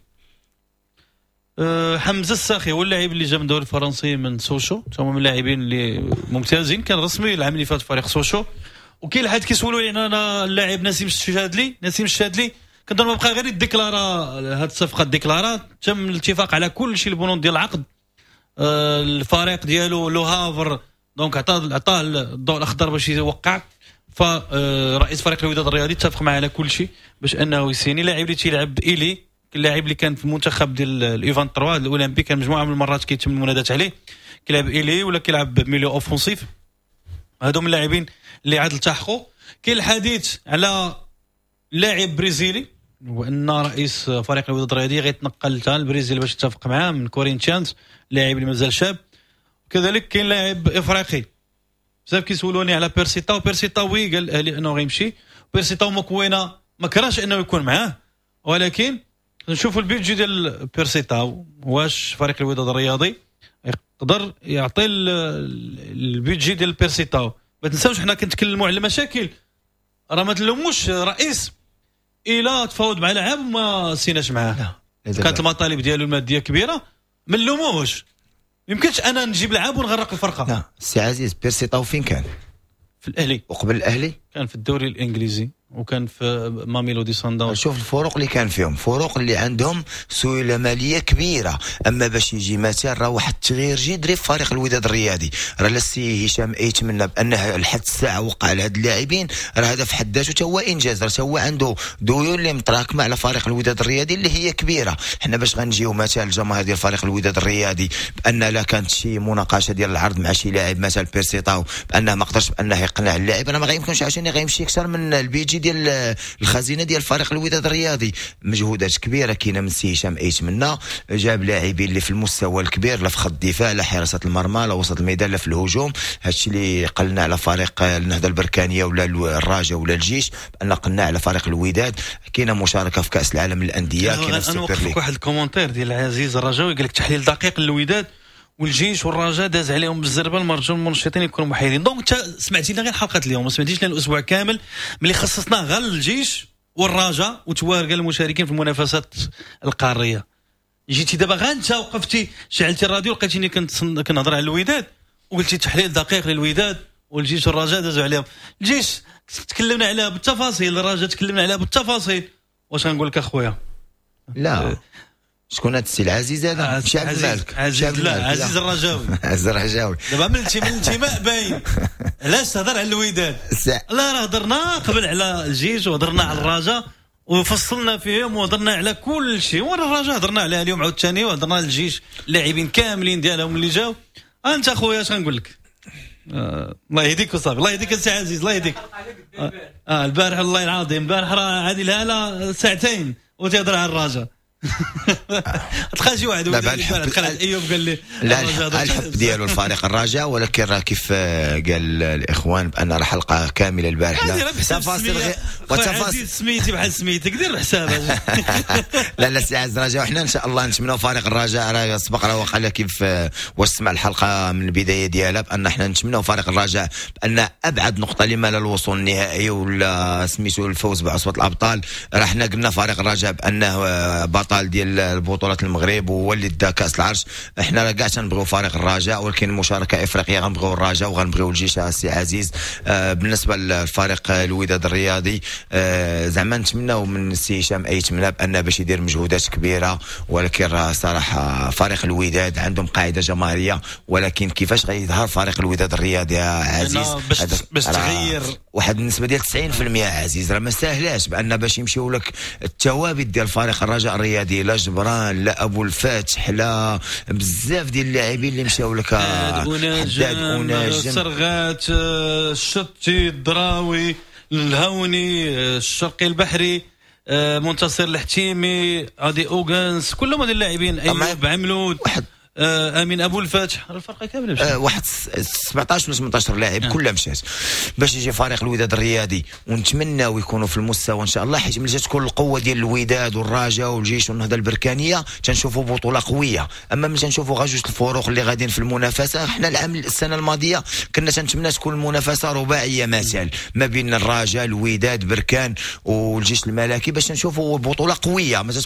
حمزه الساخي هو اللاعب اللي جا من الدوري الفرنسي من سوشو، هما من اللاعبين اللي ممتازين، كان رسمي العام اللي فات فريق سوشو. وكاين حد كيسولوا يعني انا اللاعب نسيم الشادلي كنظن ما بقى غير الديكلارا هاد الصفقه ديكلارات، تم الاتفاق على كل شيء البنود ديال العقد. الفريق ديالو لو هافر دونك عطاه الضوء الاخضر باش يوقع، فرئيس فريق الوداد الرياضي اتفق معاه على كل شيء باش انه يسيني. لاعب اللي تيلعب إيلي، اللاعب اللي كان في المنتخب ديال الايفان 3 الاولمبي، كان مجموعه من المرات كيتم المنادات عليه، كيلعب إيلي ولا كيلعب ميليو اوفونسيف. هادو من اللاعبين اللي عاد التحقوا. كاين الحديث على لاعب برازيلي، وان رئيس فريق الوداد الرياضي غيتنقل حتى البرازيل باش يتفق معاه من كورينتيانز، لاعب اللي مازال شاب. كذلك كاين لاعب افريقي بزاف كيسولوني على بيرسيتاوي، قال الاهلي انه غيمشي. بيرسيتاو مكوينه ما كرهش انه يكون معاه، ولكن نشوفوا البيدجي ديال بيرسيتاو واش فريق الوداد الرياضي يقدر يعطي البيدجي ديال بيرسيتاو. ما تنساوش حنا كنتكلموا على المشاكل، راه ما تلوموش رئيس الى تفاوض مع لاعب وما سيناش معاه، كانت المطالب ديالو الماديه كبيره، ما نلوموهش. يمكنش انا نجيب لعاب ونغرق الفرقه. لا سي عزيز، بيرسيتاو فين كان؟ في الاهلي، وقبل الاهلي كان في الدوري الانجليزي وكان في ماميلودي سانداون. شوف الفروق اللي كان فيهم، فروق اللي عندهم سيوله ماليه كبيره. اما باش يجي مثلا راه واحد التغيير جذري في فريق الوداد الرياضي. راه السي هشام يتمنى بانه لحد الساعه وقع على هاد اللاعبين، راه هذا في حد ذاته هو انجاز. راه هو عنده ديون اللي متراكمه على فريق الوداد الرياضي اللي هي كبيره. حنا باش غنجيو مثلا الجماهير ديال فريق الوداد الرياضي بان لا كانت شي مناقشه ديال العرض مع شي لاعب مثلا بيرسيتاو بانه ما قدرش بانه يقنع اللاعب، انا ما غيمكنش عشان غيمشي اكثر من البيجي ديال الخزينه ديال فريق الوداد الرياضي. مجهودات كبيره كاينه من سي هشام يتمنى، جاب لاعبين اللي في المستوى الكبير، لا في خط الدفاع لا حراسه المرمى لا وسط الميدان لا في الهجوم. هادشي اللي قلنا على فريق النهضه البركانيه ولا الرجاء ولا الجيش، بان قلنا على فريق الوداد. كاينه مشاركه في كاس العالم للانديه، كاينه في السوبر ليغ. واحد الكومونتير ديال العزيز الرجاوي قال لك تحليل دقيق للوداد والجيش والرجاء داز عليهم بالزربه، المرجو المنشطين يكونوا محايدين. دونك انت سمعتينا غير حلقه اليوم، ما سمعتيش لنا الاسبوع كامل ملي خصصناه غير الجيش والرجاء وتوارق المشاركين في المنافسات القاريه. جيتي دابا غير انت وقفتي شعلتي الراديو لقيتيني كنهضر على الوداد وقلتي تحليل دقيق للوداد والجيش والرجاء دازوا عليهم. الجيش تكلمنا عليها بالتفاصيل، الرجاء تكلمنا عليها بالتفاصيل. واش غنقول لك اخويا؟ لا شكون هذا السي العزيز هذا؟ مشي عبد الملك. عزيز الرجاوي. عزيز الرجاوي دابا من الانتماء باين. علاش تهضر على الوداد؟ لا راه هضرنا قبل على الجيش وهضرنا على الرجاء وفصلنا فيهم وهضرنا على كل شيء. وانا الرجاء هضرنا عليها اليوم عاوتاني وهضرنا على الجيش اللاعبين كاملين ديالهم اللي جاو. انت اخويا اش غنقول لك؟ الله يهديك وصافي. الله يهديك السي عزيز الله يهديك. البارح والله العظيم البارح راه عادي لها ساعتين وتهضر على الرجاء. تلقى شي واحد دخل على ايوب قال لي لا الحب ديالو الفريق الرجاء، ولكن راه كيف قال الاخوان بان راه حلقه كامله البارح لا تفاصيل وتفاصيل سميتي بحال سميتك دير الحساب. لا سي عز الرجاء وحنا ان شاء الله نتمنوا فريق الرجاء راه سبق راه وقال كيف واش سمع الحلقه من البدايه ديالها بان حنا نتمنوا فريق الرجاء بان ابعد نقطه لما للوصول النهائي ولا سميتو الفوز بعصبه الابطال. راه حنا قلنا فريق الرجاء بانه بطل ديال بطولة المغرب وهو اللي دا كاس العرش. احنا راه كاع تنبغيو فريق الرجاء، ولكن مشاركه افريقيه غنبغيو الرجاء وغنبغيو الجيش السي عزيز. بالنسبه للفريق الوداد الرياضي زعما نتمناو من السي هشام يتمنى بان باش يدير مجهودات كبيره، ولكن راه صراحه فريق الوداد عندهم قاعده جماهيريه، ولكن كيفاش غيظهر فريق الوداد الرياضي يا عزيز باش تغير واحد النسبه ديال 90% عزيز راه ما ساهلاش بان باش يمشيو لك الثوابت ديال فريق الرجاء الرياضي، لا جبران لا ابو الفتح لا بزاف ديال اللاعبين اللي مشاو لك حداد ونجم سرغات الشطي الدراوي الهوني الشرقي البحري منتصر الحتيمي عادي اوغانس كلهم هاد اللاعبين ايوب عملود امين ابو الفتح الفرقه كامله واحد 17 ولا 18 لاعب كلها مشات باش يجي فريق الوداد الرياضي، ونتمناو يكونوا في المستوى ان شاء الله، حيت ملي تكون القوه ديال الوداد والرجاء والجيش والنهضه البركانيه تنشوفوا بطوله قويه. اما ملي تنشوفوا غير جوج الفروق اللي غاديين في المنافسه، حنا السنه الماضيه كنا تنتمنى تكون المنافسه رباعيه مثلا ما بين الرجاء الوداد بركان والجيش الملكي باش نشوفوا بطوله قويه ما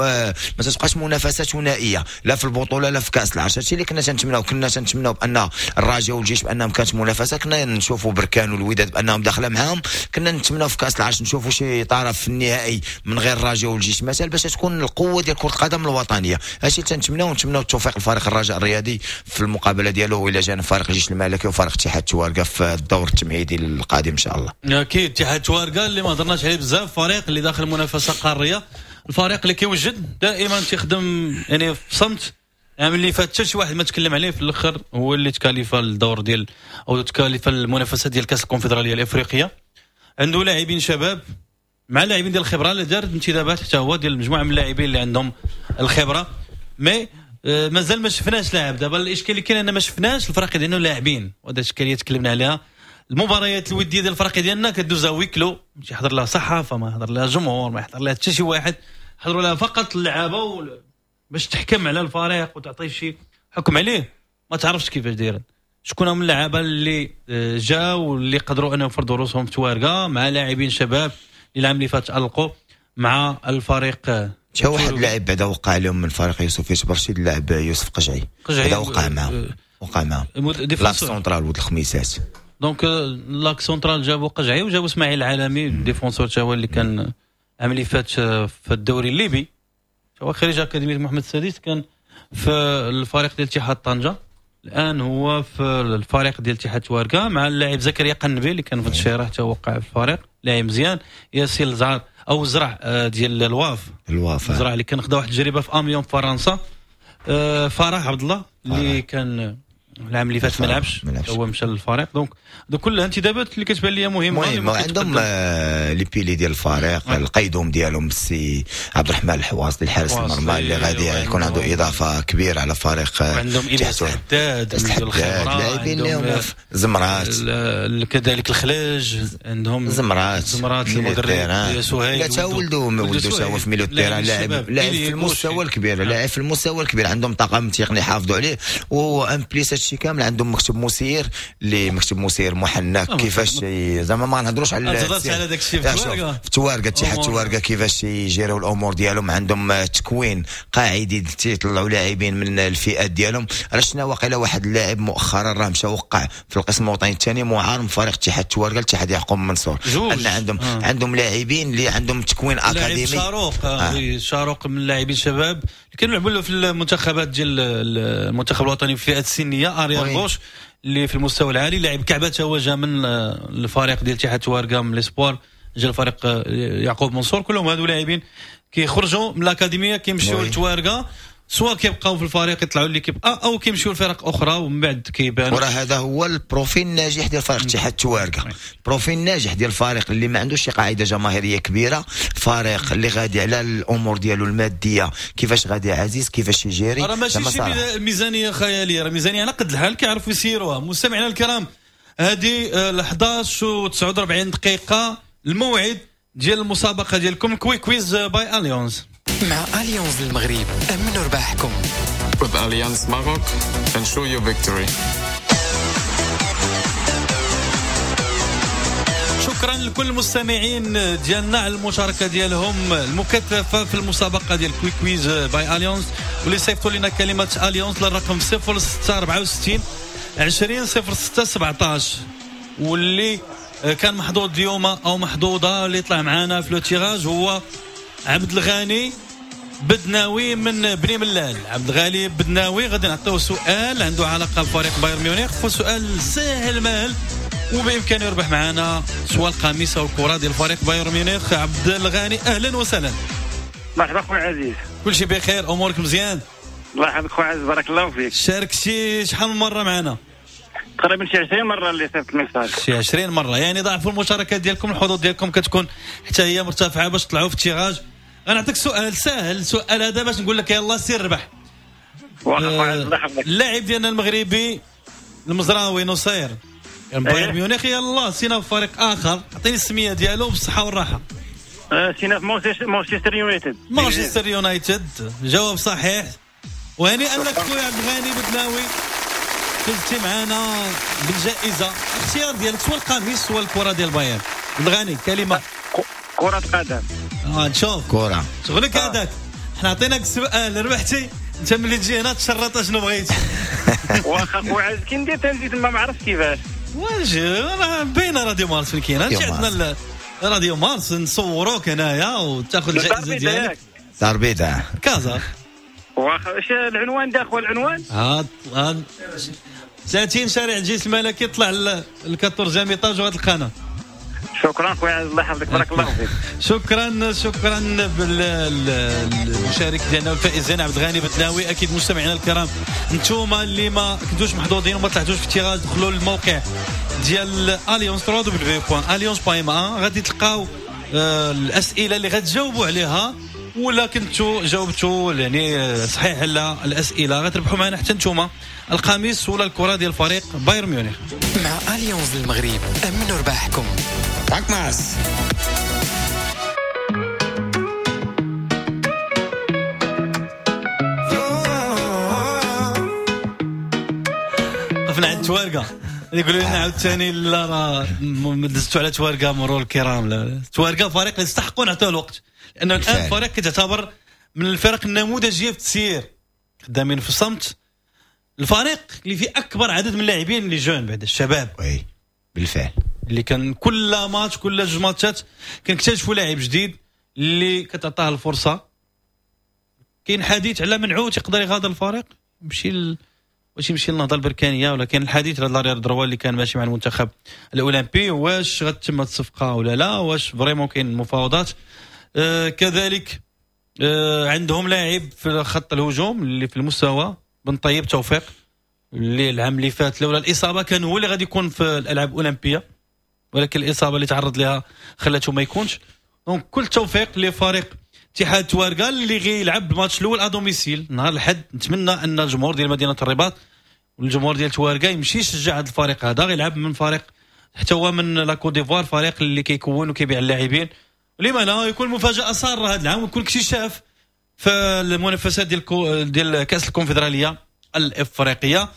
تبقاش منافسه ثنائيه لا في البطوله لا في كاس العرش. هادشي اللي كنا تنتمناو بان الرجاء والجيش بانهم كانت منافسه، كنا نشوفوا بركان والوداد بانهم داخله معاهم، كنا نتمناو في كاس العرش نشوفوا شي طرف في النهائي من غير الرجاء والجيش مثلا باش تكون القوه ديال كره القدم الوطنيه. هادشي اللي تنتمناو التوفيق لفريق الرجاء الرياضي في المقابله ديالو الى جانب فريق الجيش الملكي وفريق اتحاد توارقه في الدور التمهيدي القادم ان شاء الله. اكيد اتحاد توارقه اللي ما هضرناش عليه بزاف، فريق اللي داخل منافسه قاريه، الفريق اللي كيوجد دائما تيخدم يعني في صمت. يعني اللي فات حتى شي واحد ما تكلم عليه في الاخر هو اللي تكالف الدور ديال او تكالف المنافسه ديال كاس الكونفدراليه الافريقيه. عنده لاعبين شباب مع لاعبين ديال الخبره اللي دار انتدابات حتى هو ديال مجموعه من اللاعبين اللي عندهم الخبره، مي مازال ما شفناش لاعب. دابا الاشكال اللي كاين ان ما شفناش الفرق ديالنا لاعبين، وهذا الاشكاليه تكلمنا عليها. المباريات الوديه ديال الفرق ديالنا كدوز ويكلو، ماشي يحضر لها صحافه ما يحضر لها جمهور ما يحضر لها حتى شي واحد، حضروا لها فقط اللعابه باش تحكم على الفريق وتعطيه شي حكم عليه. ما تعرفش كيفاش دايرين، شكون هم اللعابه اللي جاوا واللي قدروا انهم يفرضوا رؤوسهم في توارقه مع لاعبين شباب اللي العام اللي فات القوا مع الفريق. تا واحد لاعب بعدا وقع لهم من فريق يوسف يتبرشيد، اللاعب يوسف قجعي هذا وقع معاه لاك سونترال ولد الخميسات. دونك لاك سونترال جابوا قجعي وجابوا اسماعيل العالمي ديفونسور تا هو اللي كان العام اللي فات في الدوري الليبي، هو خريج اكاديميه محمد السادس، كان في الفريق ديال اتحاد طنجه، الان هو في الفريق ديال اتحاد توارقه مع اللاعب زكريا قنبي اللي كان في الشيره حتى وقع في الفريق، لاعب مزيان. ياسين الزعر او زرع ديال الواف زرع اللي كان خدا واحد التجربه في اميون في فرنسا. فرح عبد الله اللي كان العام اللي فات ما لعبش هو مشى للفريق. دونك كلها انتدابات اللي كتبان لي مهمه. عندهم لي بيلي ديال الفريق القيدوم ديالهم السي عبد الرحمن الحواص الحارس المرمى اللي غادي يكون عنده اضافه كبيره على فريق. وعندهم الياس حداد لاعبين لهم زمرات كذلك الخلاج عندهم زمرات المدرب سهيل لا ولدو سوا في ميلو التيران لاعب في المستوى الكبير عندهم طاقم تقني حافظوا عليه وان بليس هادشي كامل عندهم مكتب مسير اللي مكتب مسير محنك كيفاش زعما ما نهضروش على على داكشي في توارقه اتحاد توارقه كيفاش يجيروا الامور ديالهم عندهم تكوين قاعدي تيطلعوا لاعبين من الفئات ديالهم راه شنا واقيلا واحد اللاعب مؤخرا راه مشى وقع في القسم الوطني الثاني معار من فريق اتحاد توارقه الاتحاد يعقوب منصور ان عندهم لاعبين اللي عندهم تكوين اكاديمي شاروق من اللاعبين الشباب اللي كانوا يلعبوا في المنتخبات ديال المنتخب الوطني في الفئات السنيه اريان بوش اللي في المستوى العالي لاعب كعبه هو جا من الفريق ديال اتحاد توارقه من ليسبوار جا الفريق يعقوب منصور كلهم هادو لاعبين كيخرجوا من الاكاديميه كيمشيو لتوارقه سواء كيبقاو في الفريق يطلعوا ليكيب او كيمشيو لفرق اخرى ومن بعد كيبان وراه هذا هو البروفيل الناجح ديال فريق اتحاد توارقه البروفيل الناجح ديال الفريق اللي ما عندوش شي قاعده جماهيريه كبيره فريق اللي غادي على الامور ديالو الماديه كيفاش غادي عزيز كيفاش يجيري راه ماشي شي ميزانيه خياليه راه ميزانيه على قد الحال كيعرفوا يسيروها مستمعينا الكرام هذه 11:49 دقيقه الموعد ديال المسابقه ديالكم كويز باي اليونز مع اليونز المغرب امنوا رباحكم. With Allianz Maroc, ensure your victory. شكرا لكل المستمعين ديالنا على المشاركه ديالهم المكثفه في المسابقه ديال كويز باي اليونز واللي صيفطوا لنا كلمه اليونز للرقم 0664 20 06 17 واللي كان محظوظ اليوم او محظوظه اللي طلع معنا في لو تيراج هو عبد الغني بدناوي من بني ملال. عبد الغني بدناوي غادي نعطيوه سؤال عنده علاقه بفريق بايرن ميونخ وسؤال سهل مهل وبامكانه يربح معنا سواء القميص او الكره ديال فريق بايرن ميونخ. عبد الغني اهلا وسهلا. مرحبا خويا عزيز. كل شيء بخير امورك مزيان؟ الله يحفظك خويا عزيز بارك الله فيك. شاركتي شحال من مره معنا؟ تقريبا شي 20 مره اللي صيفط الميساج. شي 20 مره يعني ضاعفوا المشاركات ديالكم الحظوظ ديالكم كتكون حتى هي مرتفعه باش تطلعوا في التيراج. غنعطيك سؤال سهل السؤال هذا باش نقول لك يلاه سير ربح. اللاعب ديالنا المغربي المزراوي نصير بايرن ميونخ يلاه سينا في فريق اخر عطيني السميه ديالو بالصحه والراحه. سينا في مانشستر يونايتد. مانشستر يونايتد جواب صحيح وهنيئا لك خويا عبد الغني بدناوي فزتي معنا بالجائزه. الاختيار ديالك سواء القميص سواء الكره ديال بايرن. عبد الغني كلمه كرة قدم. نشوف كرة شغلك هذاك. حنا عطيناك السؤال ربحتي انت ملي تجي هنا تشرط شنو بغيتي. واخا خويا عزيز كي ندير تنزيد ما عرفتش كيفاش. واش راه باينه راديو مارس فين كاين نجي عندنا راديو مارس نصوروك هنايا وتاخذ الجائزه ديالك. تربيده كازا. واخا واش العنوان دا خويا العنوان؟ 30 شارع الجيش الملكي طلع ل 14 ايطاج وغتلقانا. شكرا خويا عزيز الله يحفظك بارك الله فيك. شكرا بالمشارك ديالنا والفائزين عبد الغني بدناوي. اكيد مستمعينا الكرام نتوما اللي ما كنتوش محظوظين وما طلعتوش في التيراج دخلوا للموقع ديال اليونس www.alliance.ma غادي تلقاو الاسئله اللي غتجاوبوا عليها ولا كنتوا جاوبتوا يعني صحيح على الاسئله غتربحوا معنا حتى نتوما القميص ولا الكره ديال فريق بايرن ميونخ. مع اليونز المغرب امنوا رباحكم. معك ماس قفنا عند توارقه يقولوا لنا عاوتاني لا راه دزتوا على توارقه مرور الكرام. لا توارقه فريق يستحقوا نعطيوه الوقت لانه الان فريق كتعتبر من الفرق النموذجيه في التسيير خدامين في الصمت. الفريق اللي فيه اكبر عدد من اللاعبين اللي جون بعد الشباب. وي بالفعل اللي كان كل ماتش كل جوج ماتشات كنكتشفوا لاعب جديد اللي كتعطاه الفرصه. كاين حديث على منعوت يقدر يغادر الفريق واش يمشي للنهضه البركانيه ولا كاين الحديث على لارير دروا اللي كان ماشي مع المنتخب الاولمبي واش غتتم الصفقه ولا لا واش فريمون كاين مفاوضات. كذلك عندهم لاعب في خط الهجوم اللي في المستوى بن طيب توفيق اللي العام اللي فات لولا الاصابه كان هو اللي غادي يكون في الالعاب الاولمبيه ولكن الاصابه اللي تعرض لها خلاته ما يكونش. دونك كل توفيق لفريق اتحاد توارقه اللي غيلعب الماتش الاول ادوميسيل نهار الاحد. نتمنى ان الجمهور ديال مدينه الرباط والجمهور ديال توارقه يمشي يشجع هذا الفريق هذا غيلعب من فريق حتى هو من لا كوت ديفوار فريق اللي كيكون وكيبيع اللاعبين. لما لا يكون مفاجاه ساره هذا العام ويكون اكتشاف في المنافسات ديال كاس الكونفدراليه الافريقيه.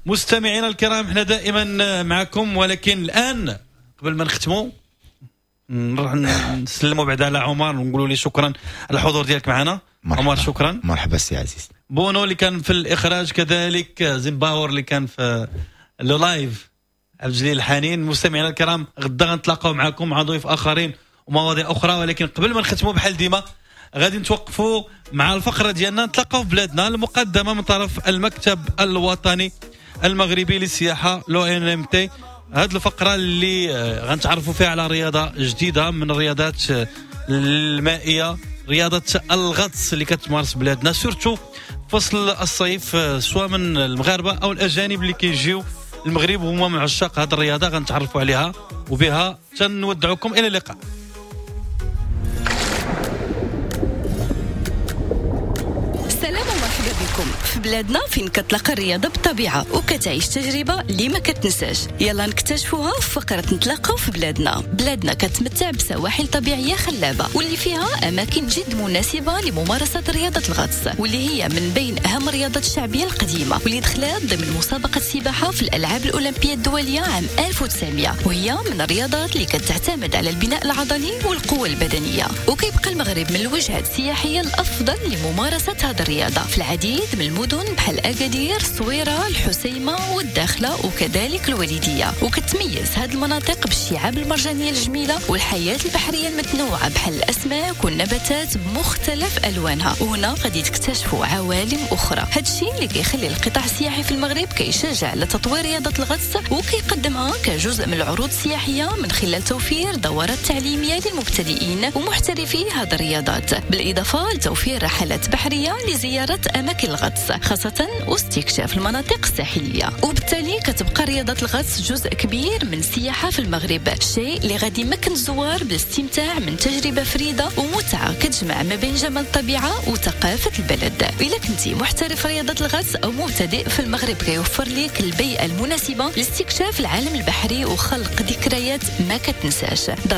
مستمعينا الكرام احنا دائما معكم، ولكن الان قبل ما نختموا نروح نسلموا بعد على عمر ونقولوا لي شكرا على الحضور ديالك معنا. عمر شكرا. مرحبا سي عزيز. بونو اللي كان في الاخراج، كذلك زيمباور اللي كان في لو لايف، عبد الجليل الحنين. مستمعينا الكرام غدا غنتلاقاو معكم مع ضيوف اخرين ومواضيع اخرى، ولكن قبل ما نختموا بحال ديما غادي نتوقفوا مع الفقره ديالنا نتلاقاو في بلادنا، المقدمه من طرف المكتب الوطني المغربي للسياحه لو ان ام تي. هذه الفقره اللي غنتعرفوا فيها على رياضه جديده من الرياضات المائيه، رياضه الغطس اللي كتمارس بلادنا سورتو فصل الصيف، سواء من المغاربه او الاجانب اللي كيجيو المغرب وهما من عشاق هذه الرياضه. غنتعرفوا عليها وبها تنودعكم الى اللقاء. في بلادنا فين كتلاقى الرياضة بالطبيعة وكتعيش تجربة اللي ما كتنساش. يلا نكتشفوها في فقرة نتلاقاو في بلادنا. بلادنا كتمتع بسواحل طبيعية خلابة واللي فيها أماكن جد مناسبة لممارسة رياضة الغطس، واللي هي من بين أهم الرياضات الشعبية القديمة واللي دخلت ضمن مسابقة سباحة في الألعاب الأولمبية الدولية عام 1900، وهي من الرياضات اللي كتعتمد على البناء العضلي والقوة البدنية. وكيبقى المغرب من الوجهات السياحية الأفضل لممارسة هذه الرياضة في العديد من المدن بحال أكادير، الصويرة، الحسيمة والداخلة وكذلك الوالدية. وكتميز هذه المناطق بالشعاب المرجانية الجميلة والحياة البحرية المتنوعة بحال الأسماك والنباتات بمختلف ألوانها. وهنا غادي تكتشفوا عوالم أخرى. هذا الشيء اللي كيخلي القطاع السياحي في المغرب كيشجع على تطوير رياضة الغطس وكيقدمها كجزء من العروض السياحية من خلال توفير دورات تعليمية للمبتدئين ومحترفي هذه الرياضات، بالإضافة لتوفير رحلات بحرية لزيارة أماكن الغطس خاصة واستكشاف المناطق الساحلية. وبالتالي كتبقى رياضة الغطس جزء كبير من السياحة في المغرب، شيء اللي غادي يمكن الزوار بالاستمتاع من تجربة فريدة ومتعة كتجمع ما بين جمال الطبيعة وثقافة البلد. إذا كنتي محترف رياضة الغطس أو مبتدئ في المغرب كيوفر لك البيئة المناسبة لاستكشاف العالم البحري وخلق ذكريات ما كتنساش.